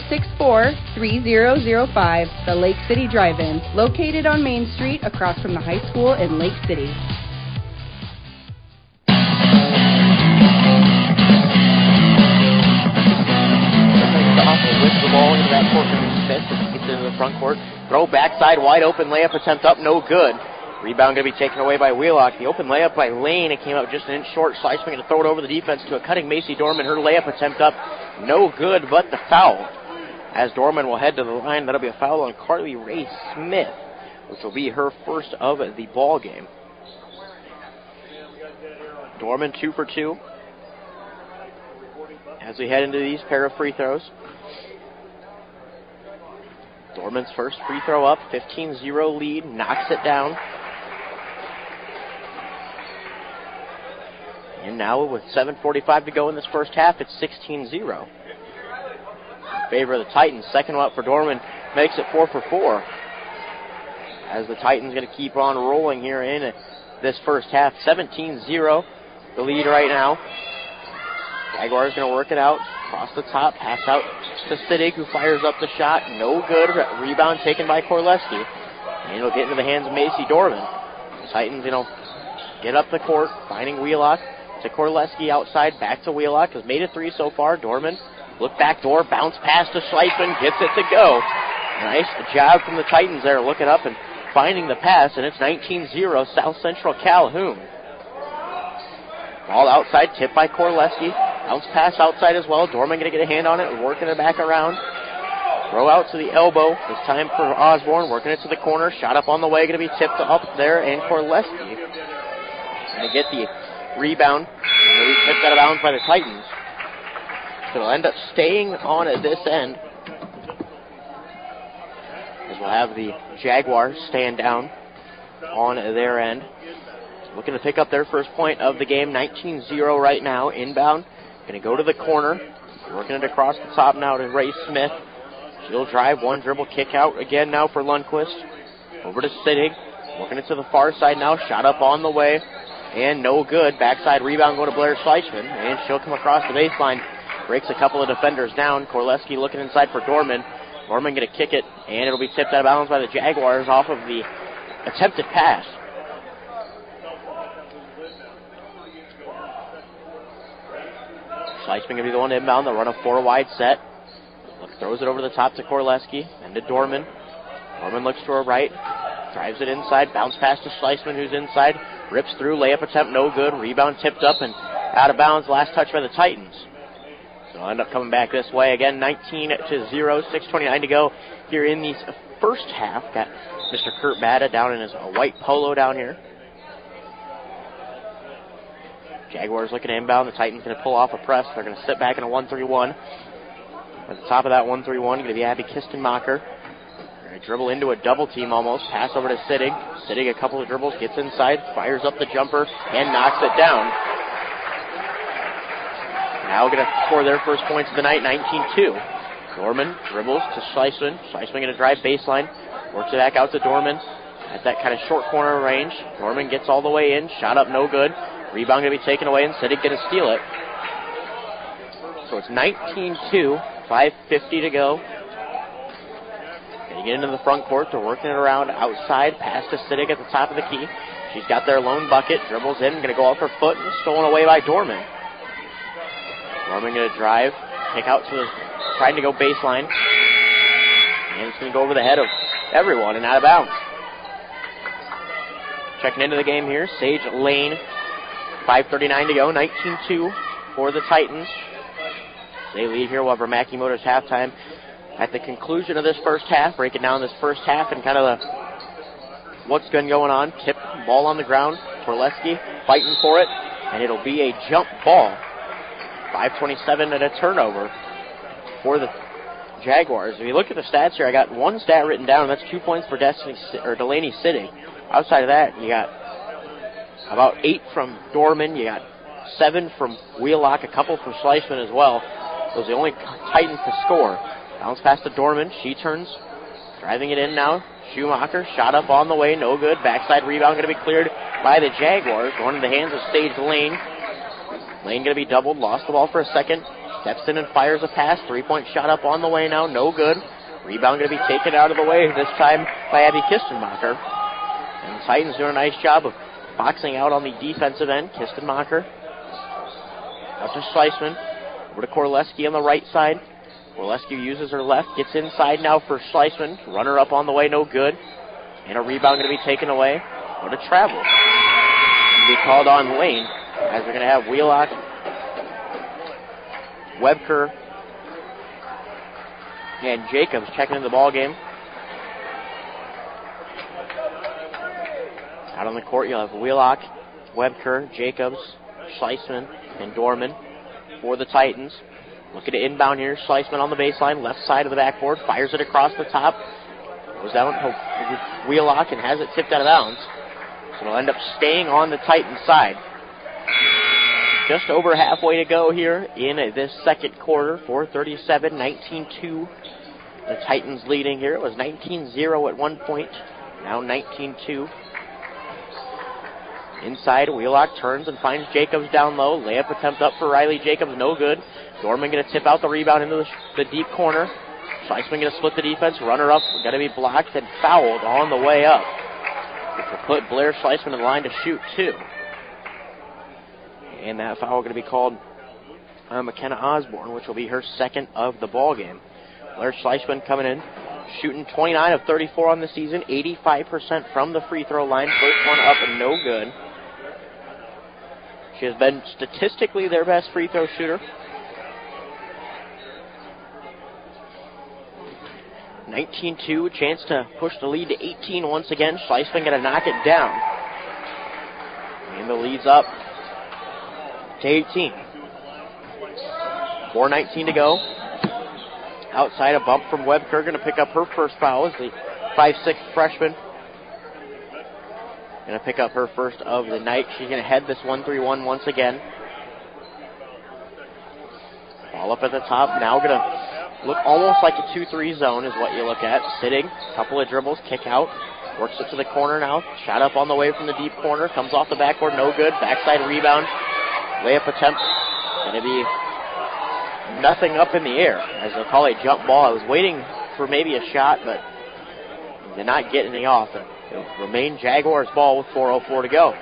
464-3005, the Lake City Drive-In, located on Main Street across from the high school in Lake City. Whips the ball into that court from Smith. Gets into the front court. Throw backside, wide open layup attempt up, no good. Rebound going to be taken away by Wheelock. The open layup by Lane. It came out just an inch short. Slicing going to throw it over the defense to a cutting Macy Dorman. Her layup attempt up, no good, but the foul. As Dorman will head to the line, that'll be a foul on Carly Ray Smith, which will be her first of the ball game. Dorman 2 for 2. As we head into these pair of free throws. Dorman's first free throw up, 15-0 lead, knocks it down. And now with 7:45 to go in this first half, it's 16-0. In favor of the Titans. Second one up for Dorman, makes it 4 for 4. As the Titans going to keep on rolling here in this first half, 17-0, the lead right now. Jaguars going to work it out, across the top, pass out to Siddig, who fires up the shot, no good. Rebound taken by Korleski, and it'll get into the hands of Macy Dorman. The Titans, get up the court, finding Wheelock to Korleski outside, back to Wheelock, has made a 3 so far. Dorman, look back door, bounce pass to Schleifman, gets it to go. Nice job from the Titans there, looking up and finding the pass, and it's 19-0 South Central Calhoun. Ball outside, tipped by Korleski. Bounce pass outside as well. Dorman going to get a hand on it, working it back around. Throw out to the elbow. This time for Osborne, working it to the corner. Shot up on the way, going to be tipped up there, and Korleski going to get the rebound. Going to be tipped out of bounds by the Titans. So it'll end up staying on at this end, as we'll have the Jaguars stand down on their end. Looking to pick up their first point of the game, 19-0 right now, inbound. Going to go to the corner, working it across the top now to Ray Smith. She'll drive, one dribble, kick out again now for Lundquist. Over to Siddig, working it to the far side now, shot up on the way, and no good. Backside rebound going to Blair Schleichman, and she'll come across the baseline, breaks a couple of defenders down. Korleski looking inside for Dorman. Dorman going to kick it, and it'll be tipped out of bounds by the Jaguars off of the attempted pass. Schleichman going to be the one to inbound. They'll run a 4-wide set. Throws it over the top to Korleski and to Dorman. Dorman looks to her right. Drives it inside. Bounce pass to Schleichman, who's inside. Rips through. Layup attempt no good. Rebound tipped up and out of bounds. Last touch by the Titans. So they'll end up coming back this way. Again, 19-0. 6:29 to go here in the first half. Got Mr. Kurt Bada down in his white polo down here. Jaguars looking to inbound. The Titans going to pull off a press. They're going to sit back in a 1-3-1. At the top of that 1-3-1, going to be Abby Kistenmacher. Going to dribble into a double team almost. Pass over to Siddig. Siddig, a couple of dribbles, gets inside, fires up the jumper, and knocks it down. Now going to score their first points of the night, 19-2. Dorman dribbles to Schleichman. Schleichman going to drive baseline. Works it back out to Dorman. At that kind of short corner range. Dorman gets all the way in. Shot up no good. Rebound going to be taken away, and Siddig going to steal it. So it's 19-2, 5:50 to go. Going to get into the front court. They're working it around outside. Pass to Siddig at the top of the key. She's got their lone bucket. Dribbles in. Going to go off her foot and stolen away by Dorman. Dorman going to drive, kick out to the, trying to go baseline. And it's going to go over the head of everyone and out of bounds. Checking into the game here, Sage Lane. 5:39 to go, 19-2 for the Titans. They lead here. We'll have our Mackey Motors halftime at the conclusion of this first half, breaking down this first half and kind of what's been going on. Tip, ball on the ground. Torleski fighting for it, and it'll be a jump ball. 5:27 and a turnover for the Jaguars. If you look at the stats here, I got one stat written down, and that's 2 points for Delaney City. Outside of that, you got about 8 from Dorman. You got 7 from Wheelock, a couple from Schleisman as well. Those are the only Titans to score. Bounce pass to Dorman. She turns, driving it in now. Schumacher, shot up on the way, no good. Backside rebound going to be cleared by the Jaguars. Going in the hands of Sage Lane. Lane going to be doubled, lost the ball for a second. Steps in and fires a pass. 3-point shot up on the way now, no good. Rebound going to be taken out of the way, this time by Abby Kistenmacher. And the Titans doing a nice job of boxing out on the defensive end. Kistenmacher out to Schleisman. Over to Korleski on the right side. Korleski uses her left, gets inside now for Schleisman. Runner up on the way, no good. And a rebound going to be taken away. What a travel. Going to be called on Lane, as we're going to have Wheelock, Webker, and Jacobs checking in the ball game. Out on the court, you'll have Wheelock, Webker, Jacobs, Schleisman, and Dorman for the Titans. Looking to inbound here. Schleisman on the baseline, left side of the backboard, fires it across the top. Goes down to Wheelock and has it tipped out of bounds. So it'll end up staying on the Titans side. Just over halfway to go here in this second quarter. 4:37, 19-2. The Titans leading here. It was 19-0 at one point. Now 19-2. Inside, Wheelock turns and finds Jacobs down low. Layup attempt up for Riley Jacobs, no good. Dorman going to tip out the rebound into the deep corner. Schleisman going to split the defense. Runner up, going to be blocked and fouled on the way up, which will put Blair Schleisman in the line to shoot two. And that foul going to be called on McKenna Osborne, which will be her second of the ball game. Blair Schleisman coming in, shooting 29 of 34 on the season, 85% from the free throw line. First one up and no good. She has been statistically their best free throw shooter. 19-2, chance to push the lead to 18 once again. Schleisman going to knock it down. And the lead's up to 18. 4:19 to go. Outside, a bump from Webker, going to pick up her first foul as the 5'6" freshman. Going to pick up her first of the night. She's going to head this 1-3-1 once again. Ball up at the top. Now going to look almost like a 2-3 zone is what you look at. Sitting, couple of dribbles, kick out. Works it to the corner now. Shot up on the way from the deep corner. Comes off the backboard, no good. Backside rebound. Layup attempt. Going to be nothing up in the air, as they'll call a jump ball. I was waiting for maybe a shot, but did not get any off. And it'll remain Jaguars ball with 4:04 to go.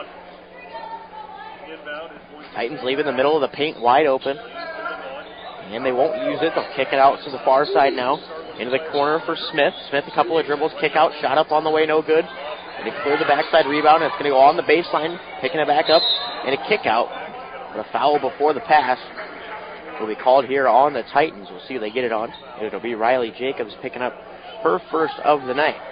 Titans leaving the middle of the paint wide open. And they won't use it. They'll kick it out to the far side now. Into the corner for Smith. Smith, a couple of dribbles, kick out, shot up on the way, no good. And they clear the backside rebound. It's going to go on the baseline, picking it back up, and a kick out. But a foul before the pass will be called here on the Titans. We'll see who they get it on. It'll be Riley Jacobs picking up her first of the night.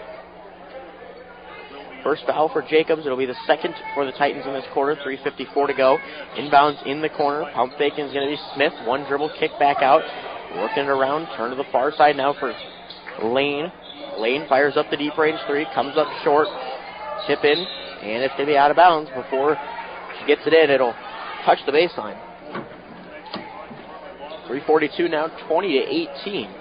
First foul for Jacobs. It'll be the second for the Titans in this quarter. 3:54 to go. Inbounds in the corner. Pump faking is going to be Smith. One dribble, kick back out. Working it around. Turn to the far side now for Lane. Lane fires up the deep range three. Comes up short. Tip in. And it's going to be out of bounds before she gets it in. It'll touch the baseline. 3:42 now. 20-18.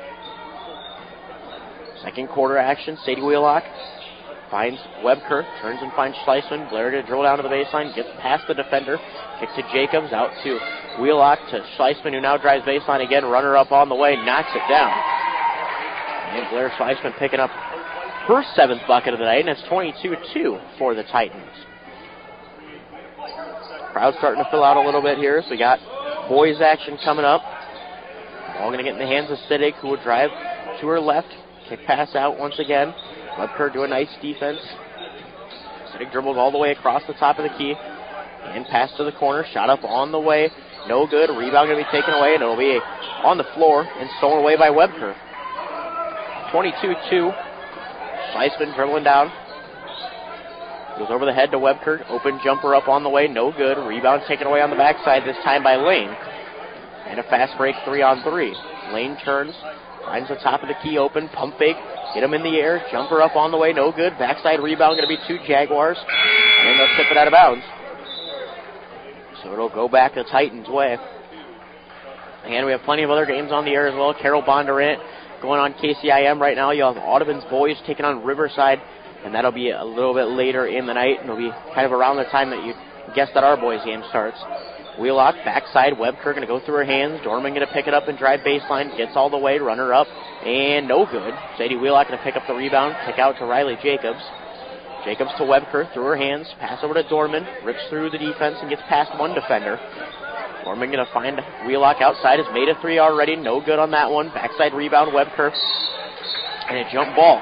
Second quarter action. Sadie Wheelock finds Webker, turns and finds Schleisman. Blair to drill down to the baseline, gets past the defender, kicks to Jacobs, out to Wheelock, to Schleisman, who now drives baseline again, runner up on the way, knocks it down. And Blair Schleisman picking up her seventh bucket of the night, and it's 22-2 for the Titans. Crowd's starting to fill out a little bit here, so we got boys action coming up. Ball going to get in the hands of Siddig, who will drive to her left. Kick pass out once again. Webker do a nice defense. Siddig dribbles all the way across the top of the key. And pass to the corner. Shot up on the way. No good. Rebound going to be taken away, and it'll be on the floor and stolen away by Webker. 22-2. Scheissman dribbling down. Goes over the head to Webker. Open jumper up on the way. No good. Rebound taken away on the backside, this time by Lane. And a fast break 3-on-3. Lane turns. Finds the top of the key open. Pump fake. Get him in the air. Jumper up on the way. No good. Backside rebound going to be 2 Jaguars. And they'll tip it out of bounds. So it'll go back the Titans' way. And we have plenty of other games on the air as well. Carroll Bondurant going on KCIM right now. You'll have Audubon's boys taking on Riverside. And that'll be a little bit later in the night. And it'll be kind of around the time that you guess that our boys' game starts. Wheelock, backside, Webker going to go through her hands. Dorman going to pick it up and drive baseline. Gets all the way, runner up, and no good. Sadie Wheelock going to pick up the rebound. Kick out to Riley Jacobs. Jacobs to Webker, through her hands. Pass over to Dorman. Rips through the defense and gets past one defender. Dorman going to find Wheelock outside. Has made a 3 already. No good on that one. Backside rebound, Webker. And a jump ball.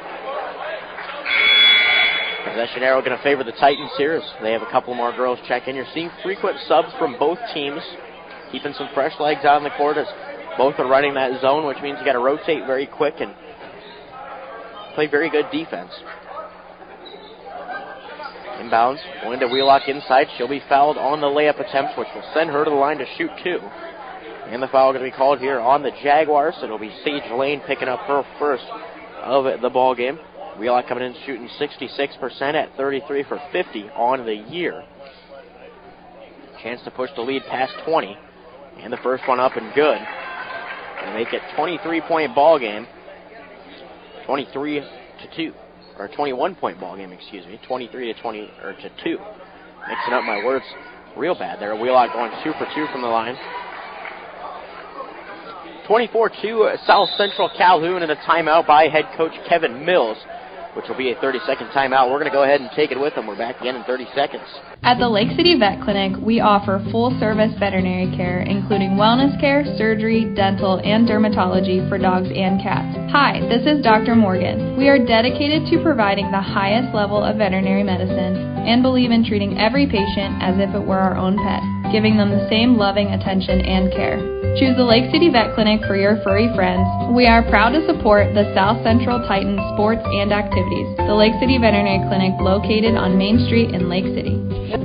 Possession arrow going to favor the Titans here as they have a couple more girls check in. You're seeing frequent subs from both teams, keeping some fresh legs out on the court as both are running that zone, which means you got to rotate very quick and play very good defense. Inbounds, going to Wheelock inside. She'll be fouled on the layup attempt, which will send her to the line to shoot 2. And the foul going to be called here on the Jaguars. It'll be Sage Lane picking up her first of the ball game. Wheelock coming in shooting 66% at 33 for 50 on the year. Chance to push the lead past 20. And the first one up and good. And make it 23-point ball game. 23-2. Or 21-point ball game, excuse me. 23-2. Mixing up my words real bad there. Wheelock going 2 for 2 from the line. 24-2 South Central Calhoun, and a timeout by head coach Kevin Mills, which will be a 30-second timeout. We're going to go ahead and take it with them. We're back again in 30 seconds. At the Lake City Vet Clinic, we offer full-service veterinary care, including wellness care, surgery, dental, and dermatology for dogs and cats. Hi, this is Dr. Morgan. We are dedicated to providing the highest level of veterinary medicine and believe in treating every patient as if it were our own pet, giving them the same loving attention and care. Choose the Lake City Vet Clinic for your furry friends. We are proud to support the South Central Titans sports and activities. The Lake City Veterinary Clinic located on Main Street in Lake City.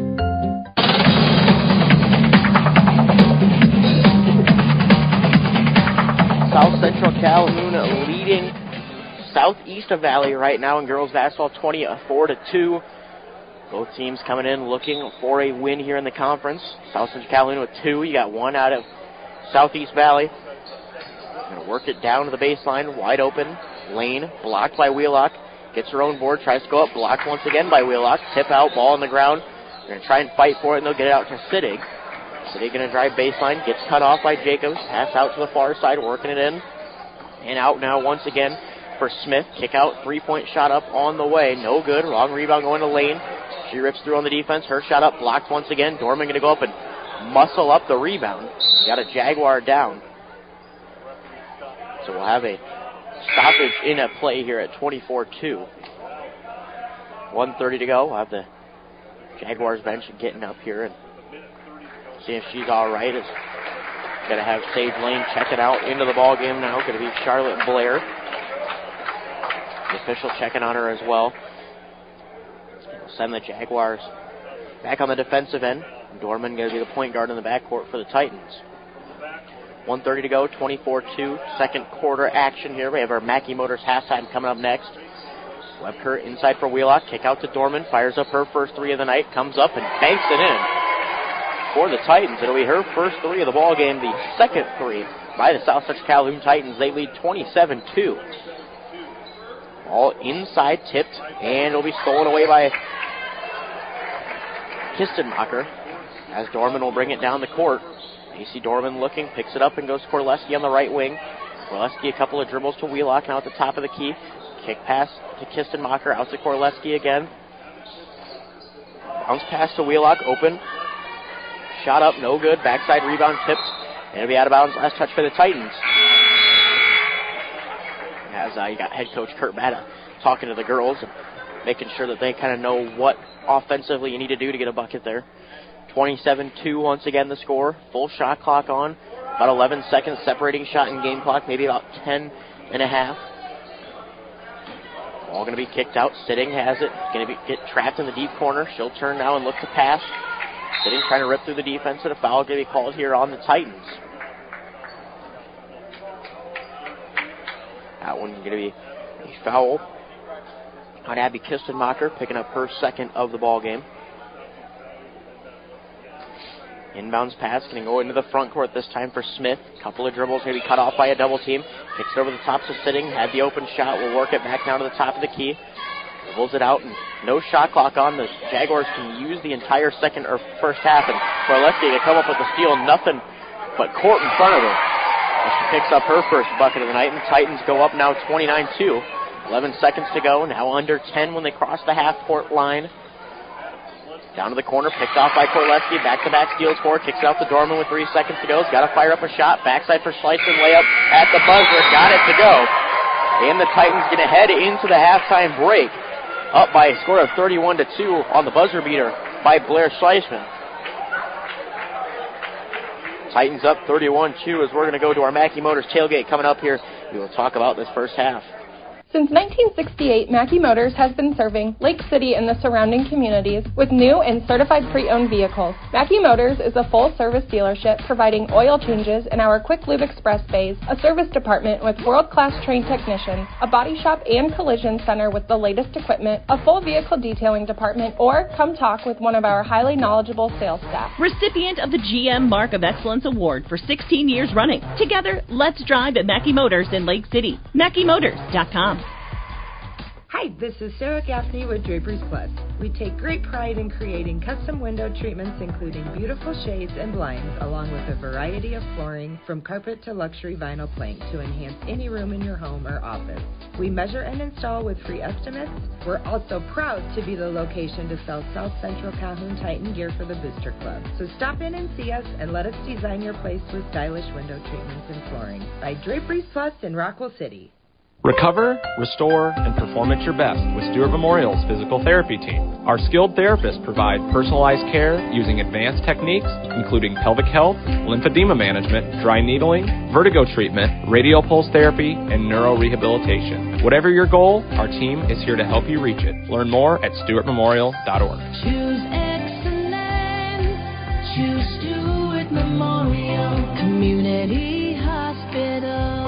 South Central Calhoun leading Southeast Valley right now in girls basketball 24-2. Both teams coming in looking for a win here in the conference. South Central Calhoun with 2. You got 1 out of Southeast Valley. Going to work it down to the baseline. Wide open. Lane blocked by Wheelock. Gets her own board. Tries to go up. Blocked once again by Wheelock. Tip out. Ball on the ground. They're going to try and fight for it, and they'll get it out to Siddig. Siddig going to drive baseline. Gets cut off by Jacobs. Pass out to the far side. Working it in. And out now once again for Smith. Kick out. 3-point shot up on the way. No good. Wrong rebound going to Lane. She rips through on the defense. Her shot up. Blocked once again. Dorman going to go up and muscle up the rebound. Got a Jaguar down. So we'll have a stoppage in a play here at 24-2. 1:30 to go. We'll have the Jaguars bench getting up here and see if she's all right. It's going to have Sage Lane checking out into the ball game now. Going to be Charlotte Blair. The official checking on her as well. We'll send the Jaguars back on the defensive end. Dorman going to be the point guard in the backcourt for the Titans. 1:30 to go, 24-2, second quarter action here. We have our Mackey Motors halftime coming up next. Webker inside for Wheelock, kick out to Dorman, fires up her first 3 of the night, comes up and banks it in for the Titans. It'll be her first 3 of the ball game, the second 3 by the South Central Calhoun Titans. They lead 27-2. All inside tipped, and it'll be stolen away by Kistenmacher, as Dorman will bring it down the court. AC Dorman looking, picks it up and goes to Korleski on the right wing. Korleski a couple of dribbles to Wheelock, now at the top of the key. Kick pass to Kistenmacher, out to Korleski again. Bounce pass to Wheelock, open. Shot up, no good. Backside rebound tipped It'll be out of bounds. Last touch for the Titans. As you got head coach Kurt Matta talking to the girls, and making sure that they kind of know what offensively you need to do to get a bucket there. 27-2 once again the score. Full shot clock on. About 11 seconds separating shot and game clock, maybe about 10 and a half. Ball going to be kicked out. Sitting has it. Going to get trapped in the deep corner. She'll turn now and look to pass. Sitting trying to rip through the defense, and a foul going to be called here on the Titans. That one going to be a foul on Abby Kistenmacher, picking up her second of the ball game. Inbounds pass going to go into the front court this time for Smith. Couple of dribbles, maybe cut off by a double team. Kicks it over the top to Sitting. Had the open shot. Will work it back down to the top of the key. Dribbles it out, and no shot clock on. The Jaguars can use the entire second or first half, and Korleski to come up with a steal. Nothing but court in front of her. She picks up her first bucket of the night, and the Titans go up now 29-2. 11 seconds to go. Now under 10 when they cross the half-court line. Down to the corner, picked off by Korleski. Back-to-back steals for, kicks it out to Dorman with 3 seconds to go. He's got to fire up a shot. Backside for Schleifen, layup at the buzzer. Got it to go. And the Titans going to head into the halftime break. Up by a score of 31-2 on the buzzer beater by Blair Schleifen. Titans up 31-2 as we're going to go to our Mackey Motors tailgate coming up here. We will talk about this first half. Since 1968, Mackey Motors has been serving Lake City and the surrounding communities with new and certified pre-owned vehicles. Mackey Motors is a full-service dealership providing oil changes in our Quick Lube Express bays, a service department with world-class trained technicians, a body shop and collision center with the latest equipment, a full vehicle detailing department, or come talk with one of our highly knowledgeable sales staff. Recipient of the GM Mark of Excellence Award for 16 years running. Together, let's drive at Mackey Motors in Lake City. MackeyMotors.com. Hi, this is Sarah Gaffney with Drapers Plus. We take great pride in creating custom window treatments including beautiful shades and blinds along with a variety of flooring from carpet to luxury vinyl plank to enhance any room in your home or office. We measure and install with free estimates. We're also proud to be the location to sell South Central Calhoun Titan gear for the Booster Club. So stop in and see us and let us design your place with stylish window treatments and flooring by Draperies Plus in Rockwell City. Recover, restore, and perform at your best with Stewart Memorial's physical therapy team. Our skilled therapists provide personalized care using advanced techniques, including pelvic health, lymphedema management, dry needling, vertigo treatment, radial pulse therapy, and neurorehabilitation. Whatever your goal, our team is here to help you reach it. Learn more at stewartmemorial.org. Choose excellence. Choose Stewart Memorial Community Hospital.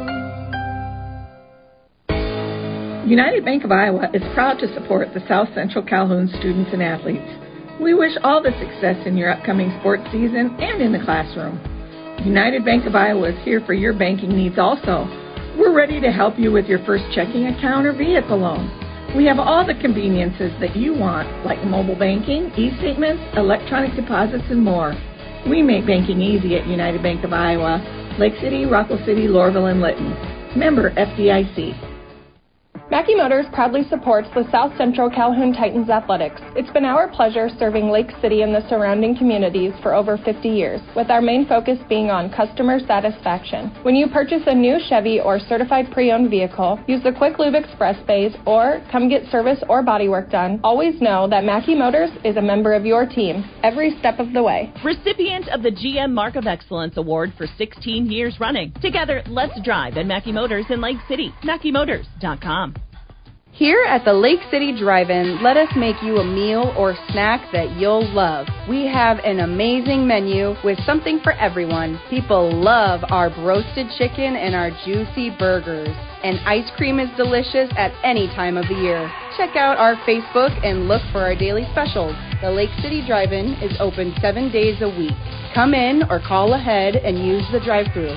United Bank of Iowa is proud to support the South Central Calhoun students and athletes. We wish all the success in your upcoming sports season and in the classroom. United Bank of Iowa is here for your banking needs also. We're ready to help you with your first checking account or vehicle loan. We have all the conveniences that you want, like mobile banking, e-statements, electronic deposits, and more. We make banking easy at United Bank of Iowa, Lake City, Rockwell City, Lorville, and Lytton. Member FDIC. Mackey Motors proudly supports the South Central Calhoun Titans athletics. It's been our pleasure serving Lake City and the surrounding communities for over 50 years, with our main focus being on customer satisfaction. When you purchase a new Chevy or certified pre-owned vehicle, use the Quick Lube Express bays, or come get service or body work done, always know that Mackey Motors is a member of your team every step of the way. Recipient of the GM Mark of Excellence Award for 16 years running. Together, let's drive at Mackey Motors in Lake City. MackeyMotors.com. Here at the Lake City Drive-In, let us make you a meal or snack that you'll love. We have an amazing menu with something for everyone. People love our roasted chicken and our juicy burgers. And ice cream is delicious at any time of the year. Check out our Facebook and look for our daily specials. The Lake City Drive-In is open 7 days a week. Come in or call ahead and use the drive-thru.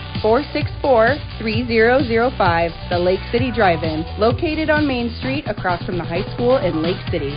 464-3005, the Lake City Drive-In, located on Main Street across from the high school in Lake City.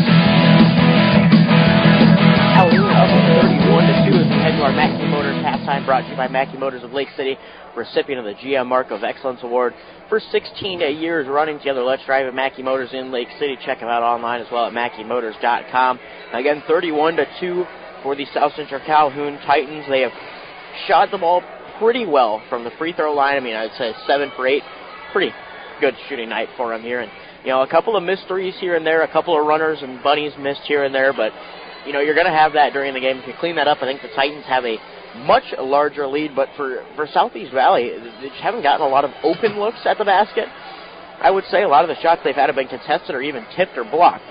Calhoun up 31-2 as we head to our Mackey Motors halftime time brought to you by Mackey Motors of Lake City, recipient of the GM Mark of Excellence Award for 16 years running together. Let's drive at Mackey Motors in Lake City. Check them out online as well at MackeyMotors.com. Again, 31-2 for the South Central Calhoun Titans. They have shot the ball pretty well from the free throw line. I mean, I'd say 7 for 8. Pretty good shooting night for them here. And, you know, a couple of missed threes here and there, a couple of runners and bunnies missed here and there, but, you know, you're going to have that during the game. If you clean that up, I think the Titans have a much larger lead, but for Southeast Valley, they just haven't gotten a lot of open looks at the basket. I would say a lot of the shots they've had have been contested or even tipped or blocked,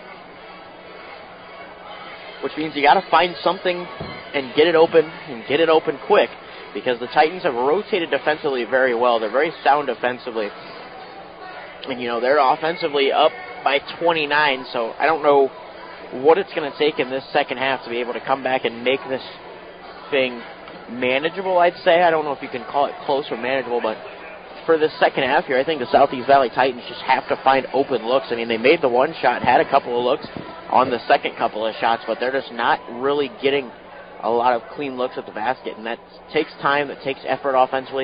which means you got to find something and get it open quick, because the Titans have rotated defensively very well. They're very sound defensively. And, you know, they're offensively up by 29, so I don't know what it's going to take in this second half to be able to come back and make this thing manageable, I'd say. I don't know if you can call it close or manageable, but for the second half here, I think the Southeast Valley Titans just have to find open looks. I mean, they made the one shot, had a couple of looks on the second couple of shots, but they're just not really getting a lot of clean looks at the basket, and that takes time, that takes effort offensively.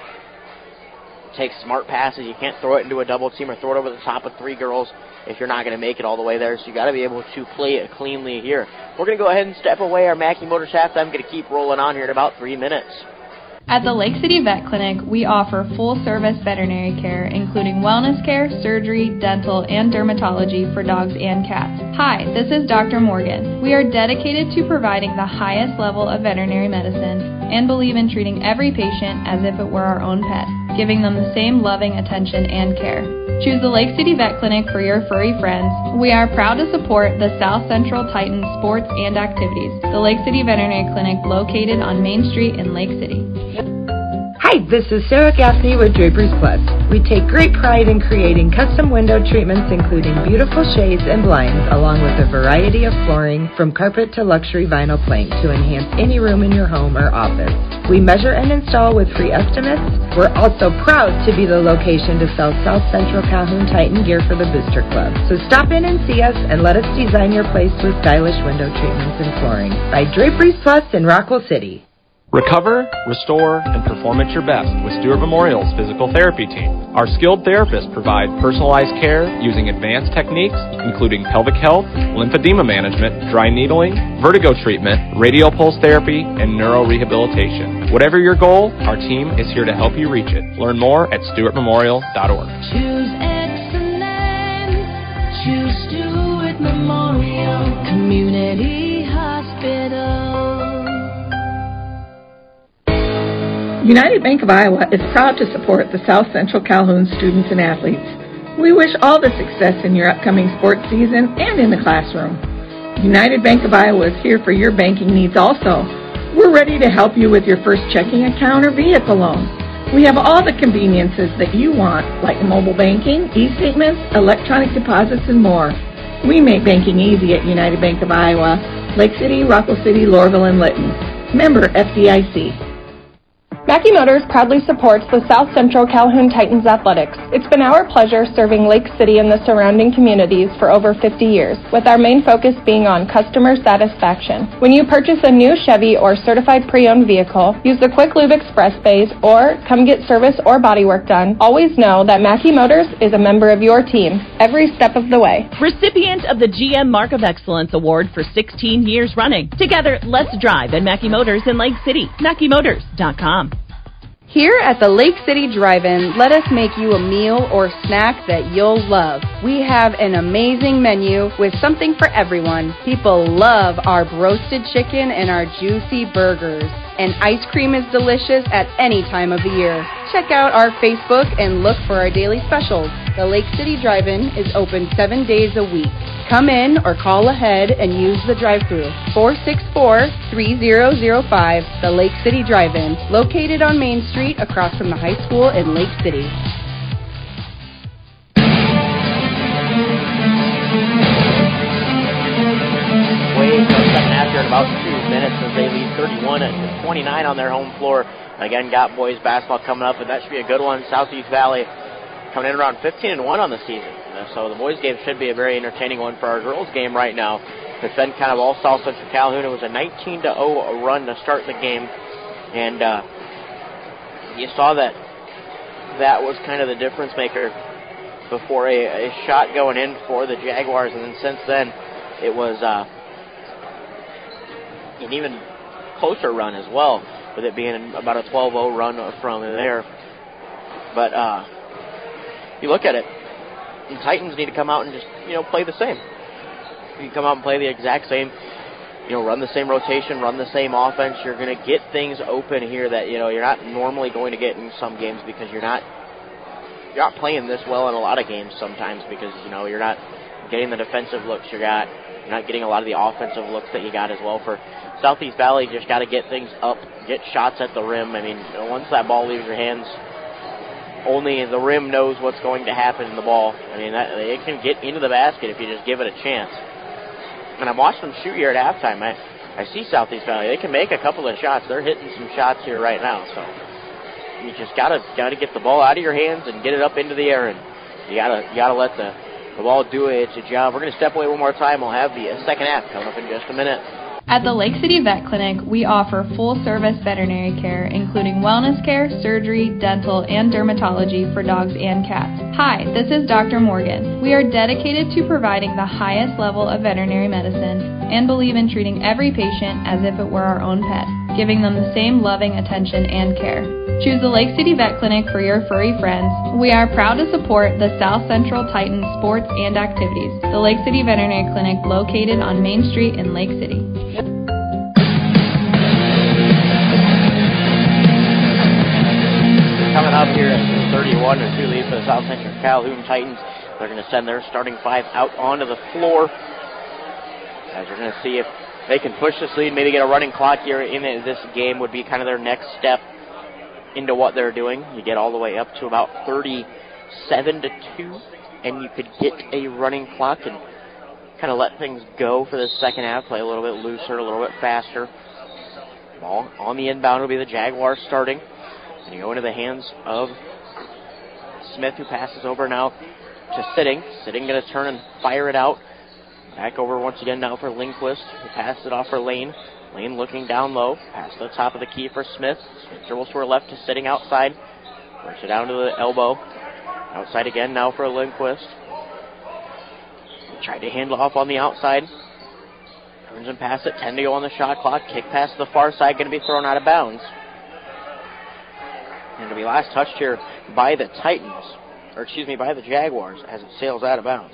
Takes smart passes. You can't throw it into a double team or throw it over the top of 3 girls if you're not going to make it all the way there. So you got to be able to play it cleanly here. We're going to go ahead and step away. Our Mackey Motors halftime going to keep rolling on here in about 3 minutes. At the Lake City Vet Clinic, we offer full-service veterinary care, including wellness care, surgery, dental, and dermatology for dogs and cats. Hi, this is Dr. Morgan. We are dedicated to providing the highest level of veterinary medicine and believe in treating every patient as if it were our own pet, giving them the same loving attention and care. Choose the Lake City Vet Clinic for your furry friends. We are proud to support the South Central Titans sports and activities. The Lake City Veterinary Clinic, located on Main Street in Lake City. Hi, this is Sarah Gaffney with Drapers Plus. We take great pride in creating custom window treatments, including beautiful shades and blinds, along with a variety of flooring from carpet to luxury vinyl plank to enhance any room in your home or office. We measure and install with free estimates. We're also proud to be the location to sell South Central Calhoun Titan gear for the Booster Club. So stop in and see us and let us design your place with stylish window treatments and flooring by Draperies Plus in Rockwell City. Recover, restore, and perform at your best with Stewart Memorial's physical therapy team. Our skilled therapists provide personalized care using advanced techniques, including pelvic health, lymphedema management, dry needling, vertigo treatment, radial pulse therapy, and neurorehabilitation. Whatever your goal, our team is here to help you reach it. Learn more at stewartmemorial.org. Choose excellence. Choose Stewart Memorial Community Hospital. United Bank of Iowa is proud to support the South Central Calhoun students and athletes. We wish all the success in your upcoming sports season and in the classroom. United Bank of Iowa is here for your banking needs also. We're ready to help you with your first checking account or vehicle loan. We have all the conveniences that you want, like mobile banking, e-statements, electronic deposits, and more. We make banking easy at United Bank of Iowa, Lake City, Rockwell City, Lorville, and Lytton. Member FDIC. Mackey Motors proudly supports the South Central Calhoun Titans athletics. It's been our pleasure serving Lake City and the surrounding communities for over 50 years, with our main focus being on customer satisfaction. When you purchase a new Chevy or certified pre-owned vehicle, use the Quick Lube Express bays, or come get service or body work done, always know that Mackey Motors is a member of your team every step of the way. Recipient of the GM Mark of Excellence Award for 16 years running. Together, let's drive at Mackey Motors in Lake City. MackeyMotors.com. Here at the Lake City Drive-In, let us make you a meal or snack that you'll love. We have an amazing menu with something for everyone. People love our roasted chicken and our juicy burgers. And ice cream is delicious at any time of the year. Check out our Facebook and look for our daily specials. The Lake City Drive-In is open 7 days a week. Come in or call ahead and use the drive-thru. 464-3005, the Lake City Drive-In, located on Main Street across from the high school in Lake City. After about 2 minutes as they lead 31-29 on their home floor. Again, got boys basketball coming up, and that should be a good one. Southeast Valley coming in around 15-1 on the season. So the boys' game should be a very entertaining one. For our girls' game right now, it's been kind of all South Central Calhoun. It was a 19-0 run to start the game. And you saw that was kind of the difference maker before a shot going in for the Jaguars, and then since then it was an even closer run as well, with it being about a 12-0 run from there. But you look at it, the Titans need to come out and just, play the same. You come out and play the exact same, run the same rotation, run the same offense. You're going to get things open here that, you're not normally going to get in some games, because you're not playing this well in a lot of games sometimes, because, you're not getting the defensive looks you got. You're not getting a lot of the offensive looks that you got as well. For Southeast Valley, just got to get things up, get shots at the rim. I mean, once that ball leaves your hands, only the rim knows what's going to happen in the ball. I mean, it can get into the basket if you just give it a chance. And I'm watching them shoot here at halftime. I see Southeast Valley. They can make a couple of shots. They're hitting some shots here right now. So you just gotta get the ball out of your hands and get it up into the air, and you gotta let the ball do its job. We're gonna step away one more time. We'll have the second half coming up in just a minute. At the Lake City Vet Clinic, we offer full-service veterinary care, including wellness care, surgery, dental, and dermatology for dogs and cats. Hi, this is Dr. Morgan. We are dedicated to providing the highest level of veterinary medicine and believe in treating every patient as if it were our own pet, giving them the same loving attention and care. Choose the Lake City Vet Clinic for your furry friends. We are proud to support the South Central Titans sports and activities. The Lake City Veterinary Clinic, located on Main Street in Lake City. Coming up here at 31-2 lead for the South Central Calhoun Titans. They're going to send their starting five out onto the floor, as we're going to see if they can push this lead, maybe get a running clock here in this game would be kind of their next step into what they're doing. You get all the way up to about 37-2, and you could get a running clock and kind of let things go for the second half, play a little bit looser, a little bit faster. Ball on the inbound will be the Jaguars starting. And you go into the hands of Smith, who passes over now to Sitting. Sitting going to turn and fire it out. Back over once again now for Lindquist, who passes it off for Lane. Lane looking down low. Pass to the top of the key for Smith. Smith dribbles to her left to Sitting outside. Works it down to the elbow. Outside again now for Lindquist. Tried to handle off on the outside. Turns and passes it. 10 to go on the shot clock. Kick pass to the far side. Going to be thrown out of bounds. And it'll be last touched here by the Titans, by the Jaguars, as it sails out of bounds.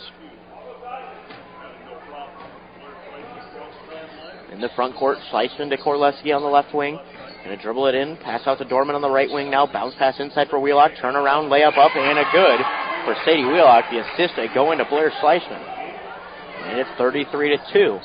In the front court, Schleichman to Korleski on the left wing. Going to dribble it in, pass out to Dorman on the right wing now. Bounce pass inside for Wheelock. Turn around, layup up, and a good for Sadie Wheelock. The assist going to Blair Schleichman. And it's 33-2.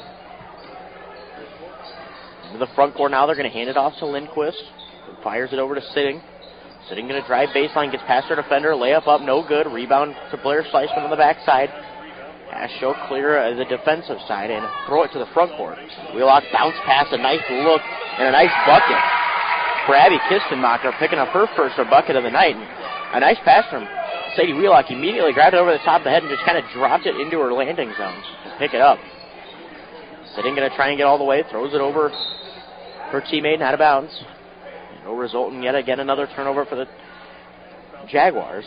Into the front court now, they're going to hand it off to Lindquist. Fires it over to Sitting. Sitting going to drive baseline, gets past her defender, layup up, no good. Rebound to Blair Schleichman on the backside. Pass show clear the defensive side and throw it to the front court. Wheelock bounce pass, a nice look, and a nice bucket for Abby Kistenmacher, picking up her first bucket of the night. And a nice pass from Sadie Wheelock. Immediately grabbed it over the top of the head and just kind of dropped it into her landing zone to pick it up. Sitting going to try and get all the way, throws it over her teammate and out of bounds. No result in yet again another turnover for the Jaguars.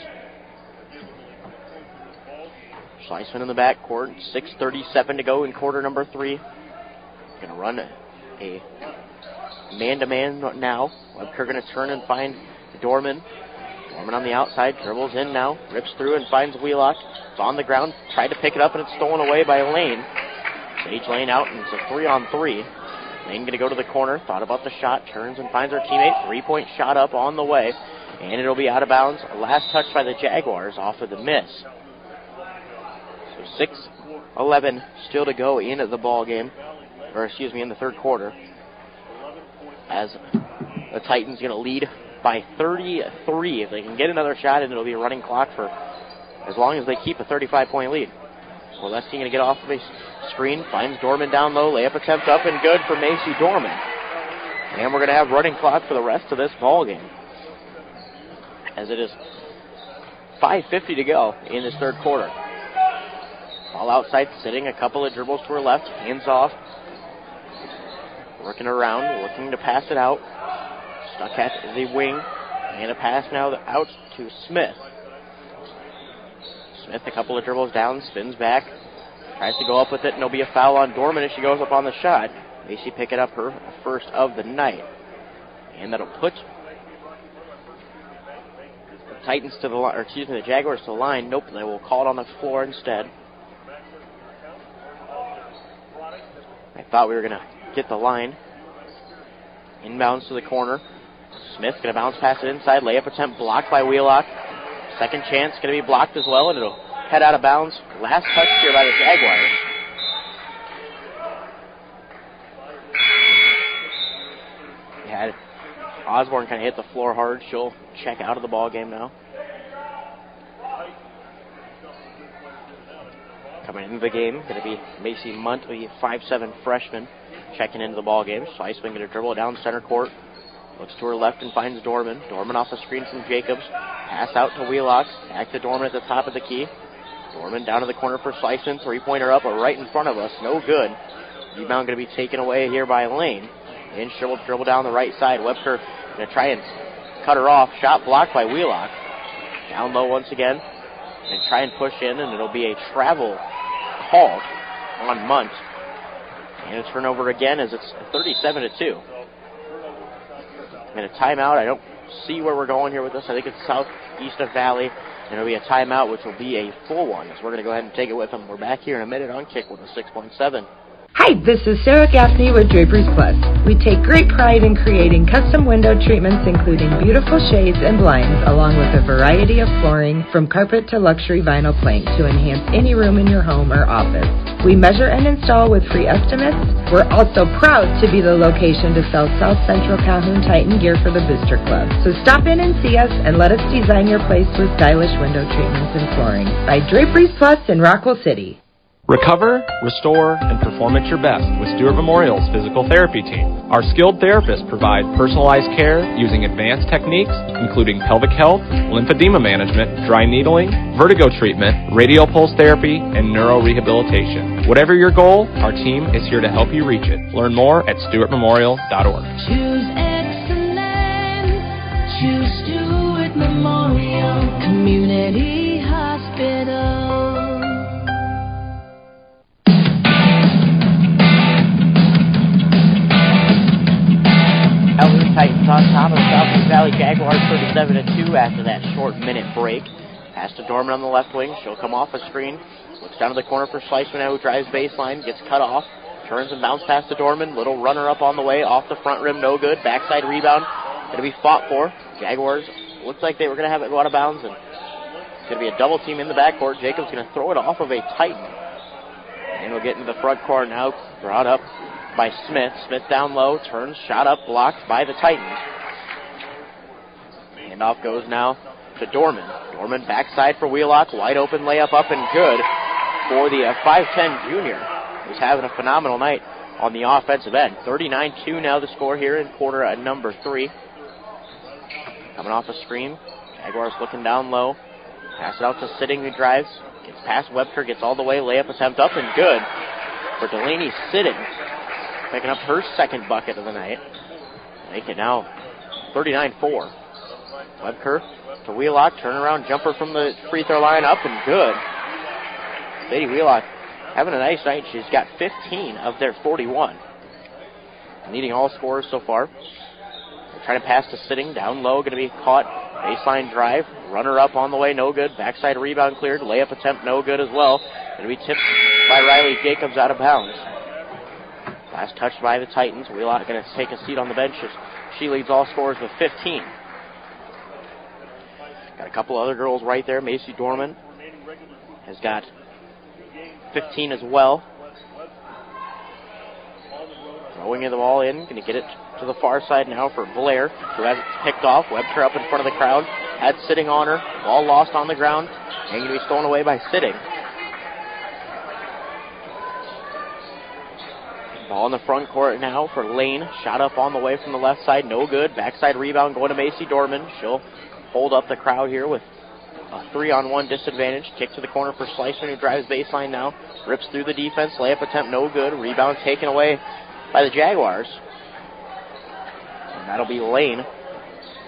Schleichman in the backcourt. 6:37 to go in quarter number 3. Going to run a man-to-man now. Webker going to turn and find Dorman. Dorman on the outside, dribbles in now, rips through and finds Wheelock. It's on the ground, tried to pick it up and it's stolen away by Lane. Sage Lane out and it's a 3-on-3. Lane going to go to the corner, thought about the shot, turns and finds her teammate. 3-point shot up on the way, and it'll be out of bounds. Last touch by the Jaguars off of the miss. So 6:11 still to go in the ball game, in the third quarter. As the Titans going to lead by 33. If they can get another shot, and it'll be a running clock for as long as they keep a 35-point lead. Korleski going to get off of a screen, finds Dorman down low, layup attempt up and good for Macy Dorman. And we're going to have running clock for the rest of this ball game, as it is 5:50 to go in this third quarter. Ball outside, Sitting, a couple of dribbles to her left, hands off, working around, looking to pass it out. stuck at the wing. And a pass now out to Smith. Smith, a couple of dribbles down, spins back, tries to go up with it, and there'll be a foul on Dorman as she goes up on the shot. Macy picking up her first of the night. And that'll put the Titans to the line, or excuse me, the Jaguars to the line. Nope, they will call it on the floor instead. I thought we were going to get the line. Inbounds to the corner. Smith going to bounce past it inside. Layup attempt blocked by Wheelock. Second chance going to be blocked as well, and it'll head out of bounds. Last touch here by the Jaguars. Had Osborne kind of hit the floor hard. She'll check out of the ball game now. Coming into the game, going to be Macy Munt, a 5'7" freshman, checking into the ball game. Sliceman going to dribble it down center court. Looks to her left and finds Dorman. Dorman off the screen from Jacobs. Pass out to Wheelock. Back to Dorman at the top of the key. Dorman down to the corner for Sliceman. Three-pointer up, right in front of us. No good. Rebound going to be taken away here by Lane. And she'll dribble down the right side. Webster going to try and cut her off. Shot blocked by Wheelock. Down low once again. And try and push in, and it'll be a travel call on Munt. And a turnover again as it's 37-2. And a timeout. I don't see where we're going here with this. I think it's southeast of Valley. And it'll be a timeout, which will be a full one. So we're going to go ahead and take it with them. We're back here in a minute on Kick with a 6.7. Hi, this is Sarah Gaffney with Draperies Plus. We take great pride in creating custom window treatments including beautiful shades and blinds along with a variety of flooring from carpet to luxury vinyl plank to enhance any room in your home or office. We measure and install with free estimates. We're also proud to be the location to sell South Central Calhoun Titan gear for the Booster Club. So stop in and see us and let us design your place with stylish window treatments and flooring by Draperies Plus in Rockwell City. Recover, restore, and perform at your best with Stewart Memorial's physical therapy team. Our skilled therapists provide personalized care using advanced techniques, including pelvic health, lymphedema management, dry needling, vertigo treatment, radial pulse therapy, and neurorehabilitation. Whatever your goal, our team is here to help you reach it. Learn more at stewartmemorial.org. Choose excellence. Choose Stewart Memorial Community Hospital. Calhoun Titans on top of Southeast Valley Jaguars 37-2 after that short minute break. Pass to Dorman on the left wing. She'll come off a screen. Looks down to the corner for Schleichman now, who drives baseline. Gets cut off. Turns and bounce pass to Dorman. Little runner up on the way. Off the front rim. No good. Backside rebound. Going to be fought for. Jaguars looks like they were going to have it go out of bounds. And it's going to be a double team in the backcourt. Jacobs going to throw it off of a Titan. And we'll get into the front court now. Brought up by Smith. Smith down low, turns, shot up, blocked by the Titans. Handoff goes now to Dorman. Dorman backside for Wheelock, wide open layup up and good for the 5'10 junior, who's having a phenomenal night on the offensive end. 39-2 now the score here in quarter number 3. Coming off a screen, Jaguars looking down low. Pass it out to Sitting, who drives, gets past Webster, gets all the way, layup attempt up and good for Delaney Sitting. Picking up her second bucket of the night. Make it now 39-4. Webker to Wheelock. Turnaround jumper from the free throw line up and good. Sadie Wheelock having a nice night. She's got 15 of their 41. Leading all scorers so far. They're trying to pass to Sitting. Down low. Going to be caught. Baseline drive. Runner up on the way. No good. Backside rebound cleared. Layup attempt no good as well. Going to be tipped by Riley Jacobs out of bounds. Last touch by the Titans. Wheelock going to take a seat on the bench as she leads all scorers with 15. Got a couple other girls right there. Macy Dorman has got 15 as well. Throwing the ball in. Going to get it to the far side now for Blair, who has it picked off. Webster up in front of the crowd. Had Sitting on her. Ball lost on the ground. And going to be stolen away by Sitting. Ball in the front court now for Lane. Shot up on the way from the left side. No good. Backside rebound going to Macy Dorman. She'll hold up the crowd here with a 3-on-1 disadvantage. Kick to the corner for Schleichman, who drives baseline now. Rips through the defense. Layup attempt no good. Rebound taken away by the Jaguars. And that'll be Lane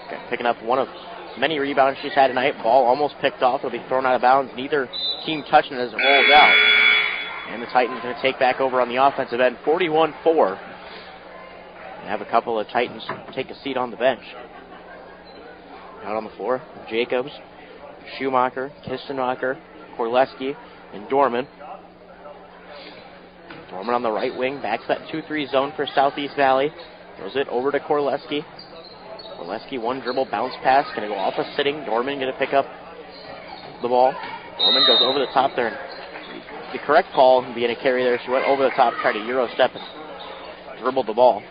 picking up one of many rebounds she's had tonight. Ball almost picked off. It'll be thrown out of bounds. Neither team touching it as it rolls out. And the Titans going to take back over on the offensive end, 41-4. And have a couple of Titans take a seat on the bench. Out on the floor, Jacobs, Schumacher, Kistenmacher, Korleski, and Dorman. Dorman on the right wing, backs that 2-3 zone for Southeast Valley. Throws it over to Korleski. Korleski, one dribble, bounce pass, going to go off a sitting. Dorman going to pick up the ball. Dorman goes over the top there. And the correct call being a carry there. She went over the top, tried to Euro step and dribbled the ball.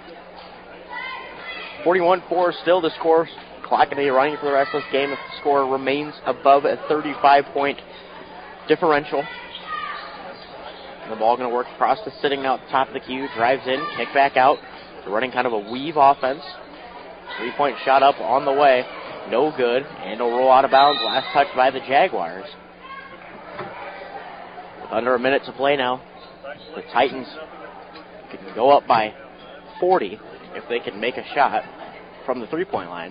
41-4 still the score. Clock going to be running for the rest of this game if the score remains above a 35-point differential. And the ball going to work across the sitting out top of the key. Drives in, kick back out. They're running kind of a weave offense. 3-point shot up on the way. No good. And it'll roll out of bounds. Last touch by the Jaguars. With under a minute to play now, the Titans can go up by 40 if they can make a shot from the 3-point line.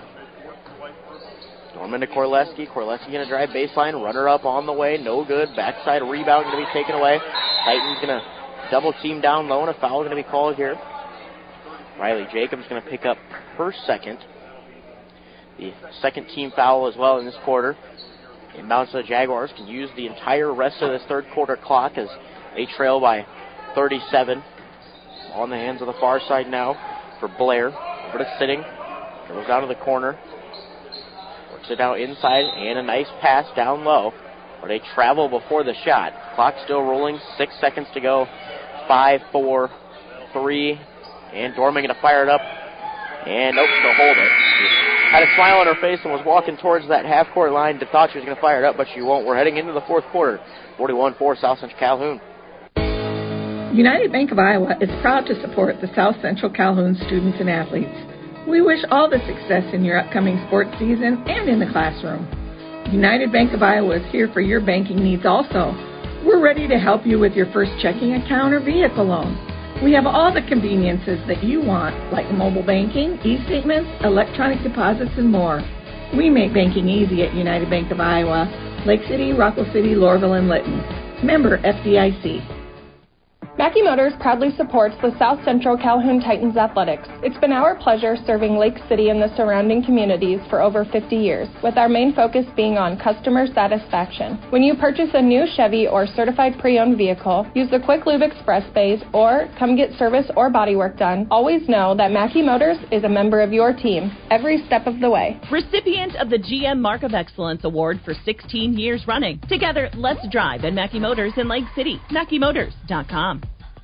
Dorman to Korleski. Korleski going to drive baseline. Runner up on the way. No good. Backside rebound going to be taken away. Titans going to double team down low, and a foul going to be called here. Riley Jacobs going to pick up her second. The second team foul as well in this quarter. Inbounds to the Jaguars can use the entire rest of this third quarter clock as they trail by 37. On the hands of the far side now for Blair. Over to Sitting. Goes down to the corner. Works it out inside and a nice pass down low. But a travel before the shot. Clock still rolling. 6 seconds to go. 5, 4, 3. And Dorman going to fire it up. And nope, she'll hold it. She had a smile on her face and was walking towards that half-court line. Thought she was going to fire it up, but she won't. We're heading into the fourth quarter. 41-4 South Central Calhoun. United Bank of Iowa is proud to support the South Central Calhoun students and athletes. We wish all the success in your upcoming sports season and in the classroom. United Bank of Iowa is here for your banking needs also. We're ready to help you with your first checking account or vehicle loan. We have all the conveniences that you want, like mobile banking, e-statements, electronic deposits, and more. We make banking easy at United Bank of Iowa, Lake City, Rockwell City, Lorville, and Lytton. Member FDIC. Mackey Motors proudly supports the South Central Calhoun Titans athletics. It's been our pleasure serving Lake City and the surrounding communities for over 50 years, with our main focus being on customer satisfaction. When you purchase a new Chevy or certified pre-owned vehicle, use the Quick Lube Express bays, or come get service or body work done, always know that Mackey Motors is a member of your team every step of the way. Recipient of the GM Mark of Excellence Award for 16 years running. Together, let's drive at Mackey Motors in Lake City. MackeyMotors.com.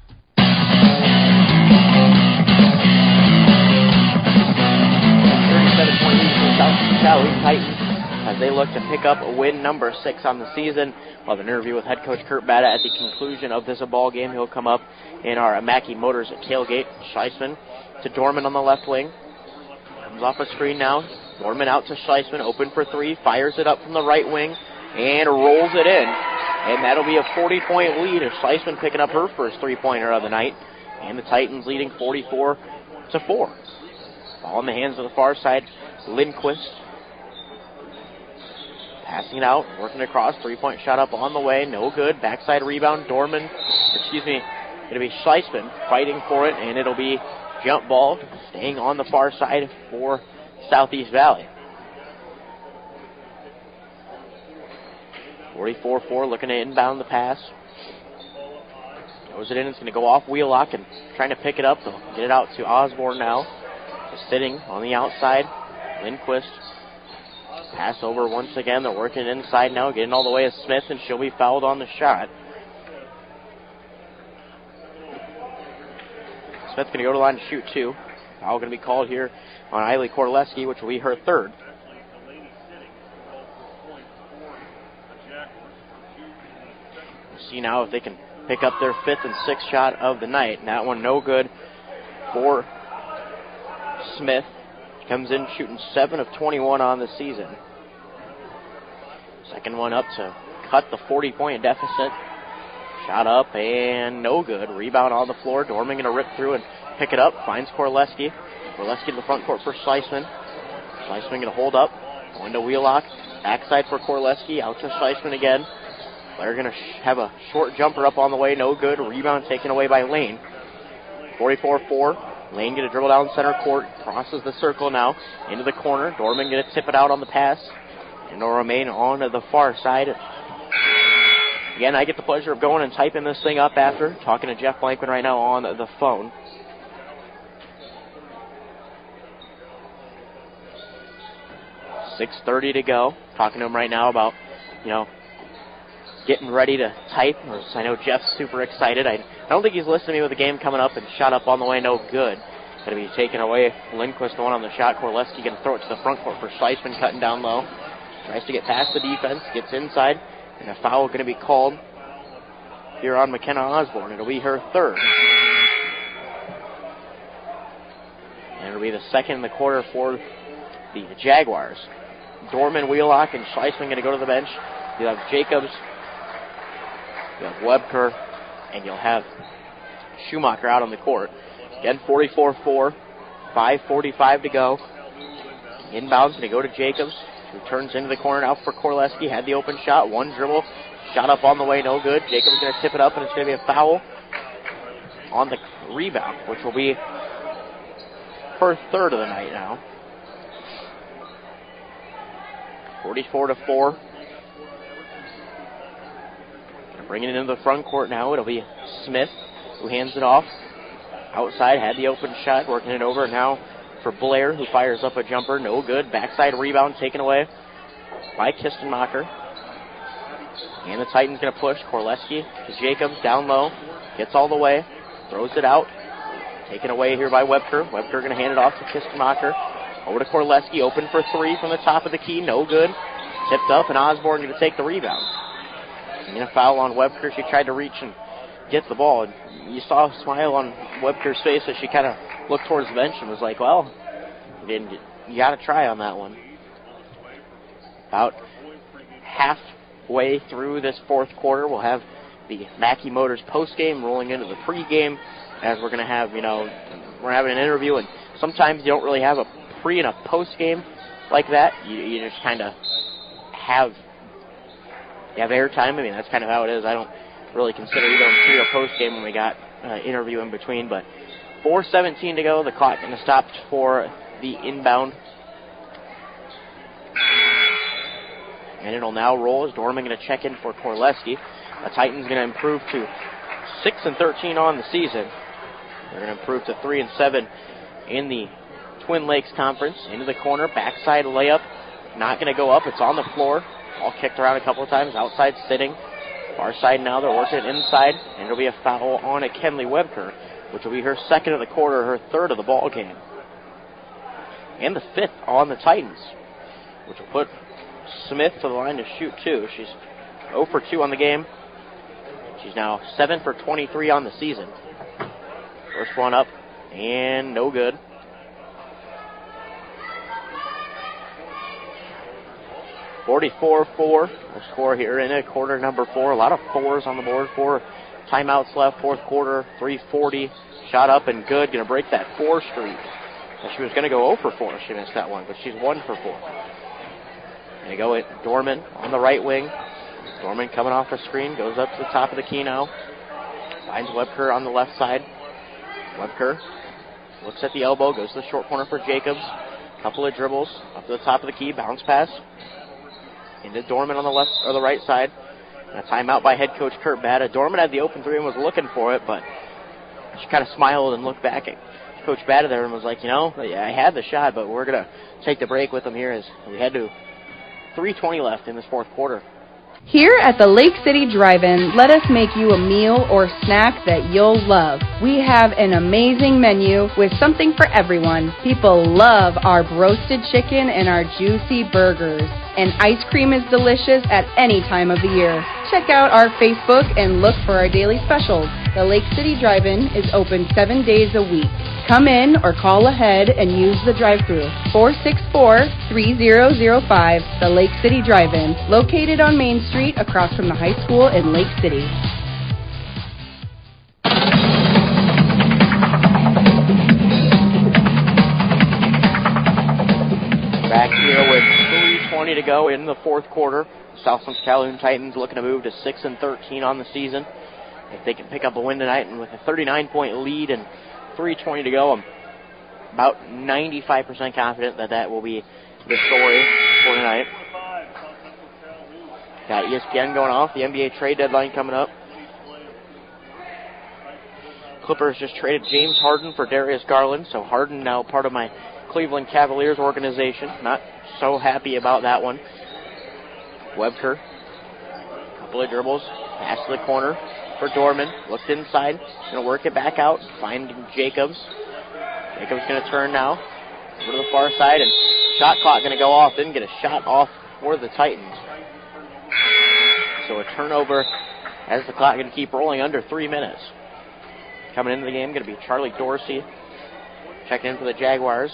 Calhoun Titans as they look to pick up a win number 6 on the season. We'll have an interview with head coach Kurt Bada at the conclusion of this ball game. He'll come up in our Mackey Motors tailgate. Scheissman to Dorman on the left wing. Comes off a screen now. Dorman out to Scheissman, open for 3. Fires it up from the right wing and rolls it in. And that'll be a 40-point lead as Scheissman picking up her first 3-pointer of the night. And the Titans leading 44-4. Ball in the hands of the far side. Lindquist passing it out, working across, 3-point shot up on the way, no good. Backside rebound, going to be Scheissman fighting for it, and it'll be jump ball, staying on the far side for Southeast Valley. 44-4, looking to inbound the pass. Goes it in, it's going to go off Wheelock and trying to pick it up. They'll get it out to Osborne now. Just sitting on the outside. Lindquist. Pass over once again. They're working inside now, getting all the way to Smith, and she'll be fouled on the shot. Smith's going to go to the line to shoot 2. Foul going to be called here on Eiley Korleski, which will be her third. We'll see now if they can pick up their 5th and 6th shot of the night. And that one no good for Smith. Comes in shooting 7 of 21 on the season. Second one up to cut the 40-point deficit. Shot up and no good. Rebound on the floor. Dorman going to rip through and pick it up. Finds Korleski. Korleski to the front court for Scheissman. Schleisman going to hold up. Going to Wheelock. Backside for Korleski. Out to Schleisman again. Blair going to have a short jumper up on the way. No good. Rebound taken away by Lane. 44-4. Lane going to dribble down center court. Crosses the circle now. Into the corner. Dorman going to tip it out on the pass. And it'll remain on the far side. Again, I get the pleasure of going and typing this thing up after. Talking to Jeff Blankman right now on the phone. .6:30 to go. Talking to him right now about, getting ready to type. I know Jeff's super excited. I don't think he's listening to me with the game coming up, and shot up on the way, no good. Going to be taken away. Lindquist the one on the shot. Korleski going to throw it to the front court for Schleisman, cutting down low. Tries to get past the defense, gets inside, and a foul going to be called here on McKenna Osborne. It'll be her third. And it'll be the second in the quarter for the Jaguars. Dorman, Wheelock, and Schleisman going to go to the bench. You'll have Jacobs, you'll have Webker, and you'll have Schumacher out on the court. Again, 44-4, 5:45 to go. Inbounds going to go to Jacobs, who turns into the corner now for Korleski. Had the open shot, one dribble, shot up on the way, no good. Jacobs going to tip it up, and it's going to be a foul on the rebound, which will be her third of the night now. 44-4. Bringing it into the front court now. It'll be Smith who hands it off. Outside, had the open shot, working it over now for Blair, who fires up a jumper. No good. Backside rebound taken away by Kistenmacher. And the Titans going to push. Korleski to Jacobs, down low. Gets all the way. Throws it out. Taken away here by Webker. Webker going to hand it off to Kistenmacher. Over to Korleski, open for three from the top of the key, no good. Tipped up, and Osborne going to take the rebound. And a foul on Webker. She tried to reach and get the ball. And you saw a smile on Webker's face as she kind of looked towards the bench and was like, well, you got to try on that one. About halfway through this fourth quarter, we'll have the Mackey Motors postgame rolling into the pregame, as we're going to have, we're having an interview, and sometimes you don't really have a pre and a post game like that. You just kind of have airtime. I mean, that's kind of how it is. I don't really consider either pre or post game when we got interview in between. But 4:17 to go. The clock going to stop for the inbound, and it'll now roll as Dorman going to check in for Korleski. The Titans going to improve to 6-13 on the season. They're going to improve to 3-7 in the Twin Lakes Conference. Into the corner, backside layup, not going to go up. It's on the floor. All kicked around a couple of times. Outside sitting. Far side now. They're working it inside, and it'll be a foul on a Kenley Webker, which will be her second of the quarter, her third of the ball game, and the fifth on the Titans, which will put Smith to the line to shoot two. She's 0 for 2 on the game. She's now 7 for 23 on the season. First one up, and no good. .44-4, the score here in quarter number 4. A lot of fours on the board. 4 timeouts left, fourth quarter, 3:40. Shot up and good. Going to break that 4 streak. She was going to go 0 for 4. She missed that one, but she's 1 for 4. Going to go at Dorman on the right wing. Dorman coming off the screen, goes up to the top of the key now. Finds Webker on the left side. Webker looks at the elbow, goes to the short corner for Jacobs. Couple of dribbles up to the top of the key, bounce pass into Dorman on the left or the right side. And a timeout by head coach Kurt Batta. Dorman had the open three and was looking for it, but she kind of smiled and looked back at Coach Batta there and was like, I had the shot, but we're going to take the break with them here as we head to 3:20 left in this fourth quarter. Here at the Lake City Drive-In, let us make you a meal or snack that you'll love. We have an amazing menu with something for everyone. People love our roasted chicken and our juicy burgers. And ice cream is delicious at any time of the year. Check out our Facebook and look for our daily specials. The Lake City Drive-In is open 7 days a week. Come in or call ahead and use the drive-thru. 464-3005, the Lake City Drive-In, located on Main Street across from the high school in Lake City. Back here with 3:20 to go in the fourth quarter. South Central Calhoun Titans looking to move to 6-13 on the season. If they can pick up a win tonight, and with a 39-point lead and 3:20 to go, I'm about 95% confident that will be the story for tonight. Got ESPN going off, the NBA trade deadline coming up. Clippers just traded James Harden for Darius Garland, so Harden now part of my Cleveland Cavaliers organization. Not so happy about that one. Webker, couple of dribbles, pass to the corner for Dorman. Looks inside, going to work it back out, finding Jacobs. Jacobs going to turn now, over to the far side, and shot clock going to go off. Didn't get a shot off for the Titans. So a turnover as the clock going to keep rolling under 3 minutes. Coming into the game going to be Charlie Dorsey, checking in for the Jaguars.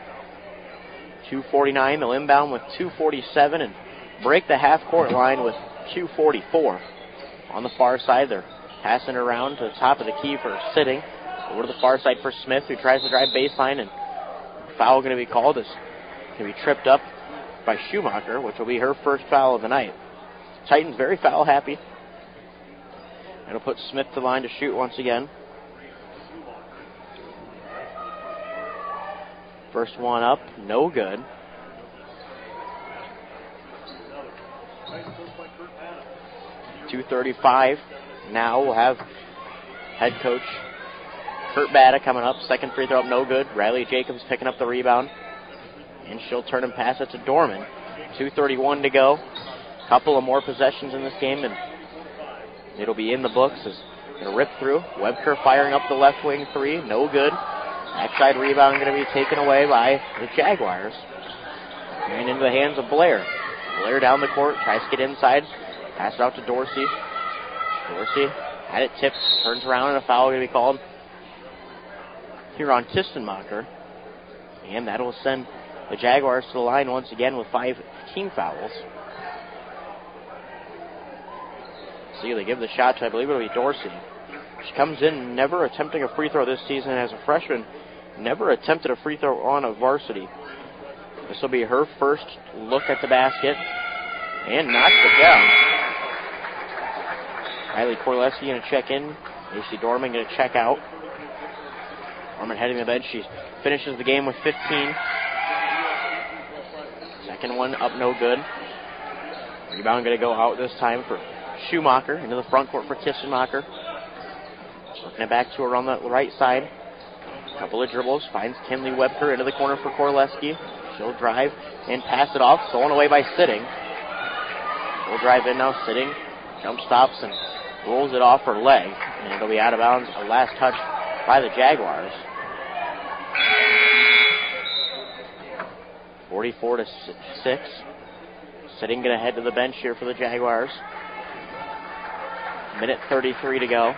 2:49, they'll inbound with 2:47 and break the half-court line with 2:44. On the far side, they're passing around to the top of the key for Sitting. Over to the far side for Smith, who tries to drive baseline, and foul going to be called. Is going to be tripped up by Schumacher, which will be her first foul of the night. Titans very foul happy. It'll put Smith to the line to shoot once again. First one up, no good. .235. Now we'll have head coach Kurt Bada coming up. Second free throw up, no good. Riley Jacobs picking up the rebound. And she'll turn and pass it to Dorman. 2:31 to go. Couple of more possessions in this game, and it'll be in the books. It's going to rip through. Webker firing up the left wing three, no good. Backside rebound going to be taken away by the Jaguars. And into the hands of Blair. Blair down the court, tries to get inside. Pass it out to Dorsey. Dorsey had it tipped, turns around, and a foul going to be called here on Kistenmacher. And that will send the Jaguars to the line once again with 5 team fouls. See, they give the shot to, I believe it'll be Dorsey. She comes in never attempting a free throw this season as a freshman. Never attempted a free throw on a varsity. This will be her first look at the basket. And knocks it down. Riley Korleski going to check in. AC Dorman going to check out. Dorman heading to the bench. She finishes the game with 15. Second one up, no good. Rebound going to go out this time for Schumacher. Into the front court for Kistenmacher. Working it back to her on the right side. Couple of dribbles. Finds Kinley Webker into the corner for Korleski. She'll drive and pass it off. Stolen away by Sitting. She'll drive in now. Sitting. Jump stops and rolls it off her leg. And it'll be out of bounds. A last touch by the Jaguars. 44-6. Sitting going to head to the bench here for the Jaguars. Minute 33 to go.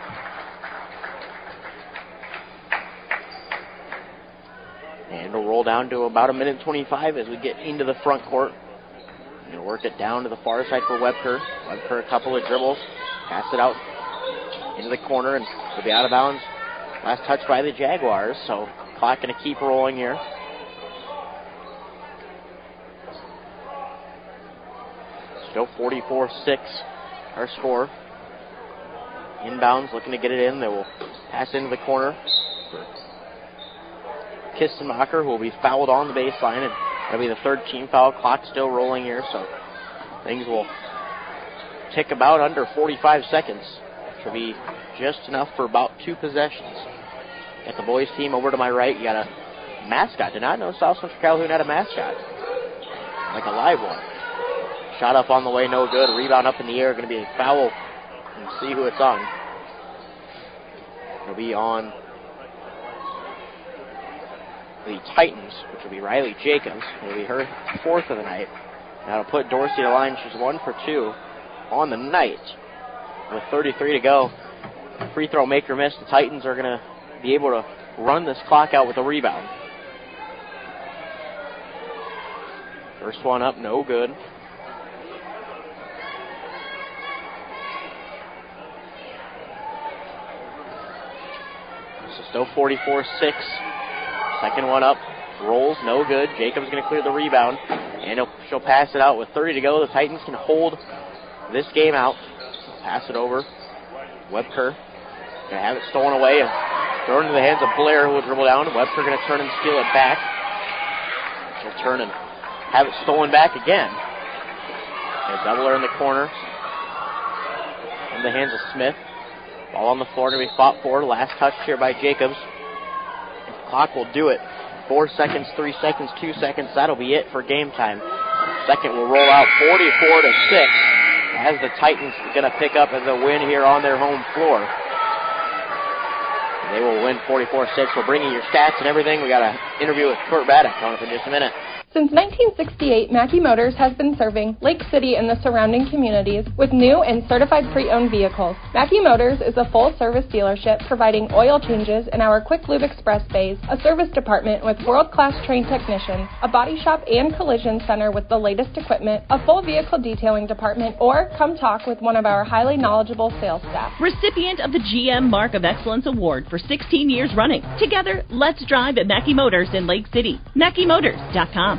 And it'll roll down to about 1:25 as we get into the front court. Going to work it down to the far side for Webker. Webker, a couple of dribbles. Pass it out into the corner, and it'll be out of bounds. Last touch by the Jaguars, so clock going to keep rolling here. Still 44-6, our score. Inbounds, looking to get it in. They will pass into the corner. Kistenmacher, who will be fouled on the baseline, and that'll be the third team foul. Clock still rolling here, so things will tick about under 45 seconds, which will be just enough for about 2 possessions. Got the boys team over to my right. You got a mascot. Did not know South Central Calhoun had a mascot, like a live one. Shot up on the way, no good. Rebound up in the air, going to be a foul. And see who it's on. It'll be on the Titans, which will be Riley Jacobs. It'll be her 4th of the night. That'll put Dorsey to the line. She's 1 for 2 on the night. With 33 to go, free throw make or miss. The Titans are going to be able to run this clock out with a rebound. First one up, no good. Still 44-6. Second one up. rolls, no good. Jacobs going to clear the rebound, and she'll pass it out with 30 to go. The Titans can hold this game out. Pass it over. Webker going to have it stolen away and thrown into the hands of Blair, who will dribble down. Webster going to turn and steal it back. She'll turn and have it stolen back again. A doubler in the corner. In the hands of Smith. Ball on the floor to be fought for. Last touch here by Jacobs. Clock will do it. 4 seconds, 3 seconds, 2 seconds. That'll be it for game time. Second will roll out 44-6 as the Titans going to pick up as a win here on their home floor. They will win 44-6. We're bringing your stats and everything. We got an interview with Kurt Baddock coming up in just a minute. Since 1968, Mackey Motors has been serving Lake City and the surrounding communities with new and certified pre-owned vehicles. Mackey Motors is a full-service dealership providing oil changes in our Quick Lube Express bays, a service department with world-class trained technicians, a body shop and collision center with the latest equipment, a full vehicle detailing department, or come talk with one of our highly knowledgeable sales staff. Recipient of the GM Mark of Excellence Award for 16 years running. Together, let's drive at Mackey Motors in Lake City. MackeyMotors.com.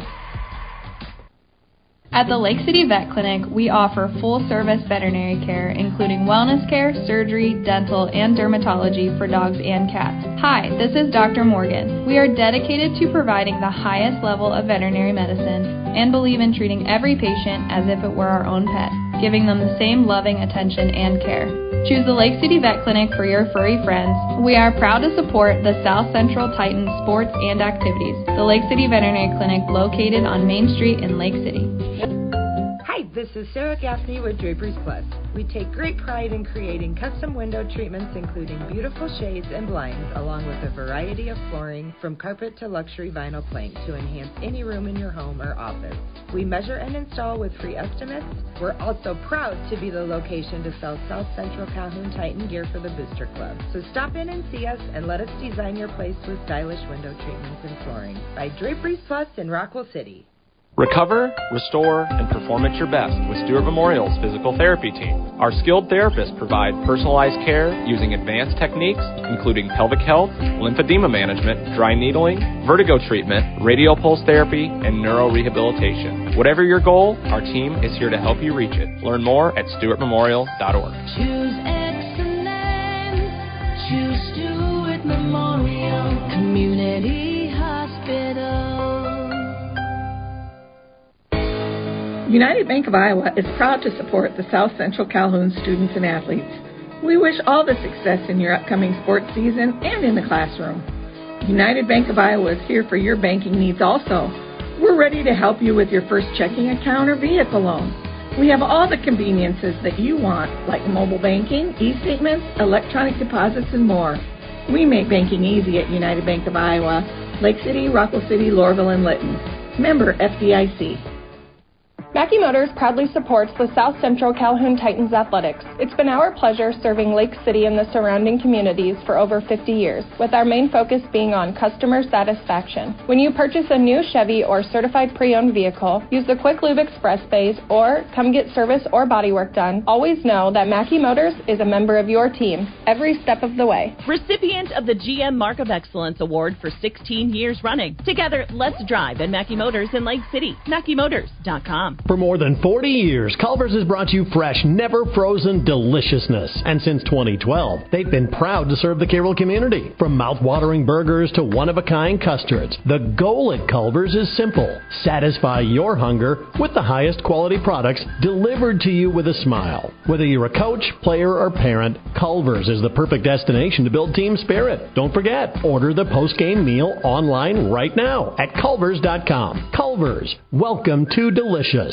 At the Lake City Vet Clinic, we offer full-service veterinary care, including wellness care, surgery, dental, and dermatology for dogs and cats. Hi, this is Dr. Morgan. We are dedicated to providing the highest level of veterinary medicine and believe in treating every patient as if it were our own pet, giving them the same loving attention and care. Choose the Lake City Vet Clinic for your furry friends. We are proud to support the South Central Titans sports and activities. The Lake City Veterinary Clinic located on Main Street in Lake City. Hi, this is Sarah Gaffney with Draperies Plus. We take great pride in creating custom window treatments including beautiful shades and blinds along with a variety of flooring from carpet to luxury vinyl plank to enhance any room in your home or office. We measure and install with free estimates. We're also proud to be the location to sell South Central Calhoun Titan gear for the Booster Club. So stop in and see us and let us design your place with stylish window treatments and flooring by Draperies Plus in Rockwell City. Recover, restore, and perform at your best with Stewart Memorial's physical therapy team. Our skilled therapists provide personalized care using advanced techniques, including pelvic health, lymphedema management, dry needling, vertigo treatment, radial pulse therapy, and neurorehabilitation. Whatever your goal, our team is here to help you reach it. Learn more at stewartmemorial.org. Choose excellence. Choose Stewart Memorial Community Hospital. United Bank of Iowa is proud to support the South Central Calhoun students and athletes. We wish all the success in your upcoming sports season and in the classroom. United Bank of Iowa is here for your banking needs also. We're ready to help you with your first checking account or vehicle loan. We have all the conveniences that you want, like mobile banking, e-statements, electronic deposits, and more. We make banking easy at United Bank of Iowa, Lake City, Rockwell City, Lorville, and Lytton. Member FDIC. Mackey Motors proudly supports the South Central Calhoun Titans athletics. It's been our pleasure serving Lake City and the surrounding communities for over 50 years, with our main focus being on customer satisfaction. When you purchase a new Chevy or certified pre-owned vehicle, use the Quick Lube Express bays, or come get service or body work done, always know that Mackey Motors is a member of your team every step of the way. Recipient of the GM Mark of Excellence Award for 16 years running. Together, let's drive at Mackey Motors in Lake City. MackeyMotors.com. For more than 40 years, Culver's has brought you fresh, never frozen deliciousness. And since 2012, they've been proud to serve the Carroll community. From mouth-watering burgers to one-of-a-kind custards, the goal at Culver's is simple. Satisfy your hunger with the highest quality products delivered to you with a smile. Whether you're a coach, player, or parent, Culver's is the perfect destination to build team spirit. Don't forget, order the post-game meal online right now at Culver's.com. Culver's, welcome to delicious.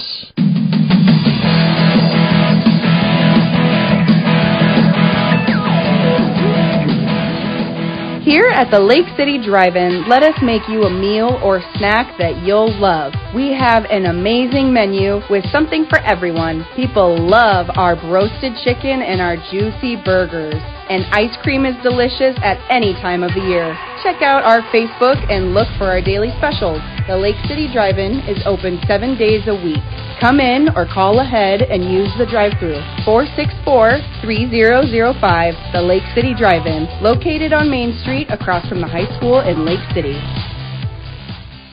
Here at the Lake City Drive-In, let us make you a meal or snack that you'll love. We have an amazing menu with something for everyone. People love our roasted chicken and our juicy burgers. And ice cream is delicious at any time of the year. Check out our Facebook and look for our daily specials. The Lake City Drive-In is open 7 days a week. Come in or call ahead and use the drive-thru. 464-3005, the Lake City Drive-In, located on Main Street across from the high school in Lake City.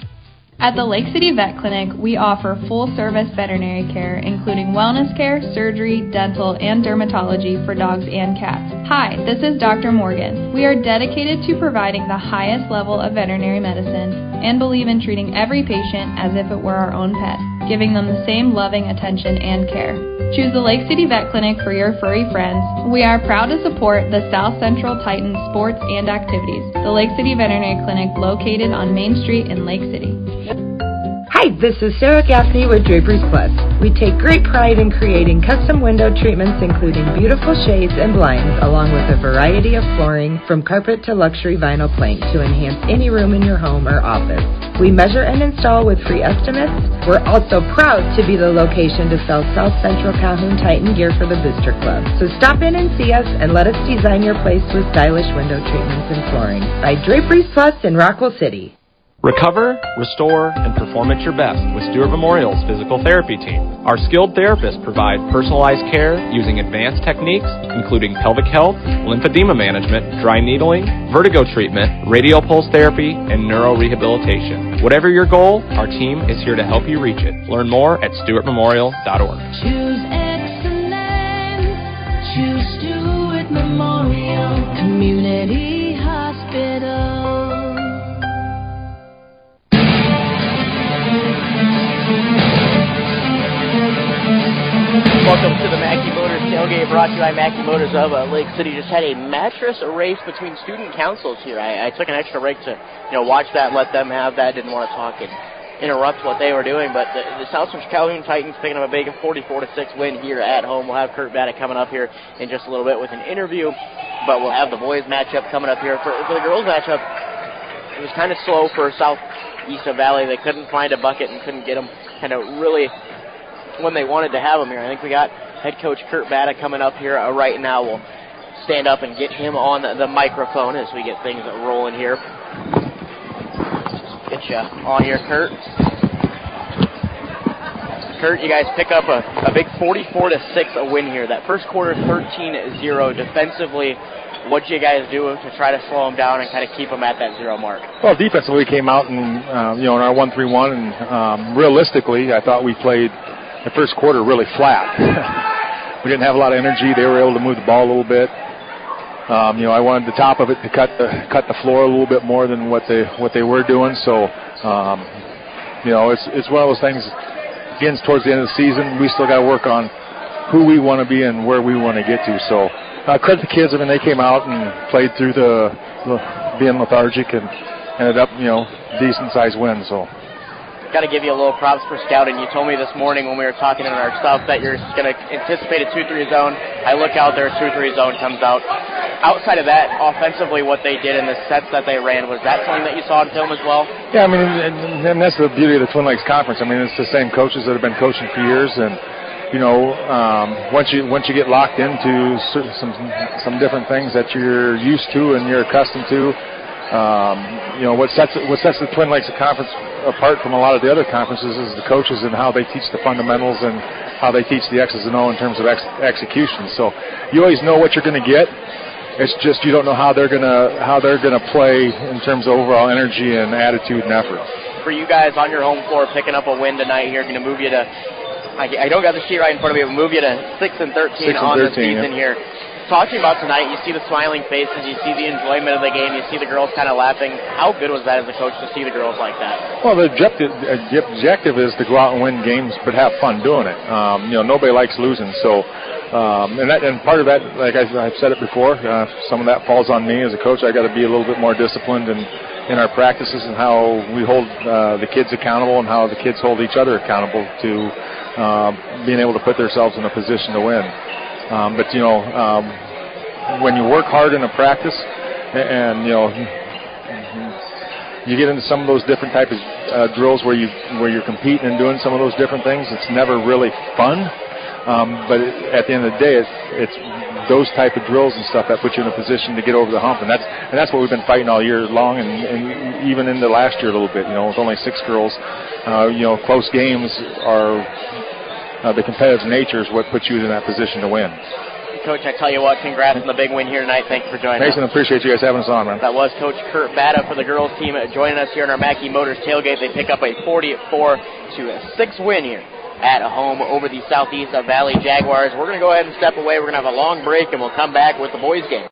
At the Lake City Vet Clinic, we offer full-service veterinary care, including wellness care, surgery, dental, and dermatology for dogs and cats. Hi, this is Dr. Morgan. We are dedicated to providing the highest level of veterinary medicine and believe in treating every patient as if it were our own pet, giving them the same loving attention and care. Choose the Lake City Vet Clinic for your furry friends. We are proud to support the South Central Titans sports and activities. The Lake City Veterinary Clinic located on Main Street in Lake City. Hi, this is Sarah Gaffney with Draperies Plus. We take great pride in creating custom window treatments including beautiful shades and blinds along with a variety of flooring from carpet to luxury vinyl plank to enhance any room in your home or office. We measure and install with free estimates. We're also proud to be the location to sell South Central Calhoun Titan gear for the Booster Club. So stop in and see us and let us design your place with stylish window treatments and flooring by Draperies Plus in Rockwell City. Recover, restore, and perform at your best with Stewart Memorial's physical therapy team. Our skilled therapists provide personalized care using advanced techniques, including pelvic health, lymphedema management, dry needling, vertigo treatment, radial pulse therapy, and neurorehabilitation. Whatever your goal, our team is here to help you reach it. Learn more at stewartmemorial.org. Choose excellence. Choose Stewart Memorial Community Hospital. Welcome to the Mackey Motors tailgate, brought to you by Mackey Motors of Lake City. Just had a mattress race between student councils here. I took an extra break to watch that, let them have that. Didn't want to talk and interrupt what they were doing, but the South Central Calhoun Titans picking up a big 44-6 win here at home. We'll have Kurt Baddock coming up here in just a little bit with an interview, but we'll have the boys matchup coming up here. For the girls matchup, it was kind of slow for Southeast Valley. They couldn't find a bucket and couldn't get them kind of really when they wanted to have him here. I think we got head coach Kurt Baddock coming up here right now. We'll stand up and get him on the microphone as we get things rolling here. Get you on here, Kurt. Kurt, you guys pick up a big 44-6 win here. That first quarter, 13-0 defensively. What did you guys do to try to slow them down and kind of keep them at that 0 mark? Well, defensively, we came out and in our 1-3-1, and realistically, I thought we played the first quarter really flat. We didn't have a lot of energy. They were able to move the ball a little bit. I wanted the top of it to cut the floor a little bit more than what they were doing. So, it's one of those things. Again, towards the end of the season, we still got to work on who we want to be and where we want to get to. So, credit the kids. I mean, they came out and played through the being lethargic and ended up, decent sized win. So. Got to give you a little props for scouting. You told me this morning when we were talking in our stuff that you're going to anticipate a 2-3 zone. I look out there, 2-3 zone comes out. Outside of that, offensively, what they did in the sets that they ran, was that something that you saw in film as well? Yeah, I mean, and that's the beauty of the Twin Lakes Conference. I mean, it's the same coaches that have been coaching for years, and once you get locked into some different things that you're used to and you're accustomed to. What sets the Twin Lakes Conference apart from a lot of the other conferences is the coaches and how they teach the fundamentals and how they teach the X's and O in terms of execution. So you always know what you're going to get. It's just you don't know how they're gonna play in terms of overall energy and attitude and effort. For you guys on your home floor, picking up a win tonight here, going to move you to. I don't got the sheet right in front of me, but move you to 6-13 on the season here. Talking about tonight, you see the smiling faces, you see the enjoyment of the game, you see the girls kind of laughing. How good was that as a coach to see the girls like that? Well, the objective is to go out and win games, but have fun doing it. Nobody likes losing, so and part of that, like I've said it before, some of that falls on me as a coach. I got to be a little bit more disciplined in our practices and how we hold the kids accountable and how the kids hold each other accountable to being able to put themselves in a position to win. When you work hard in a practice and you get into some of those different types of drills where you're competing and doing some of those different things, it's never really fun. But at the end of the day, it's those type of drills and stuff that put you in a position to get over the hump, and that's what we've been fighting all year long, and even into last year a little bit. With only 6 girls, close games are the competitive nature is what puts you in that position to win. Coach, I tell you what, congrats on the big win here tonight. Thank you for joining Mason, us. appreciate you guys having us on, man. That was Coach Kurt Bada for the girls team joining us here in our Mackey Motors tailgate. They pick up a 44-6 win here at home over the Southeast Valley Jaguars. We're going to go ahead and step away. We're going to have a long break, and we'll come back with the boys game.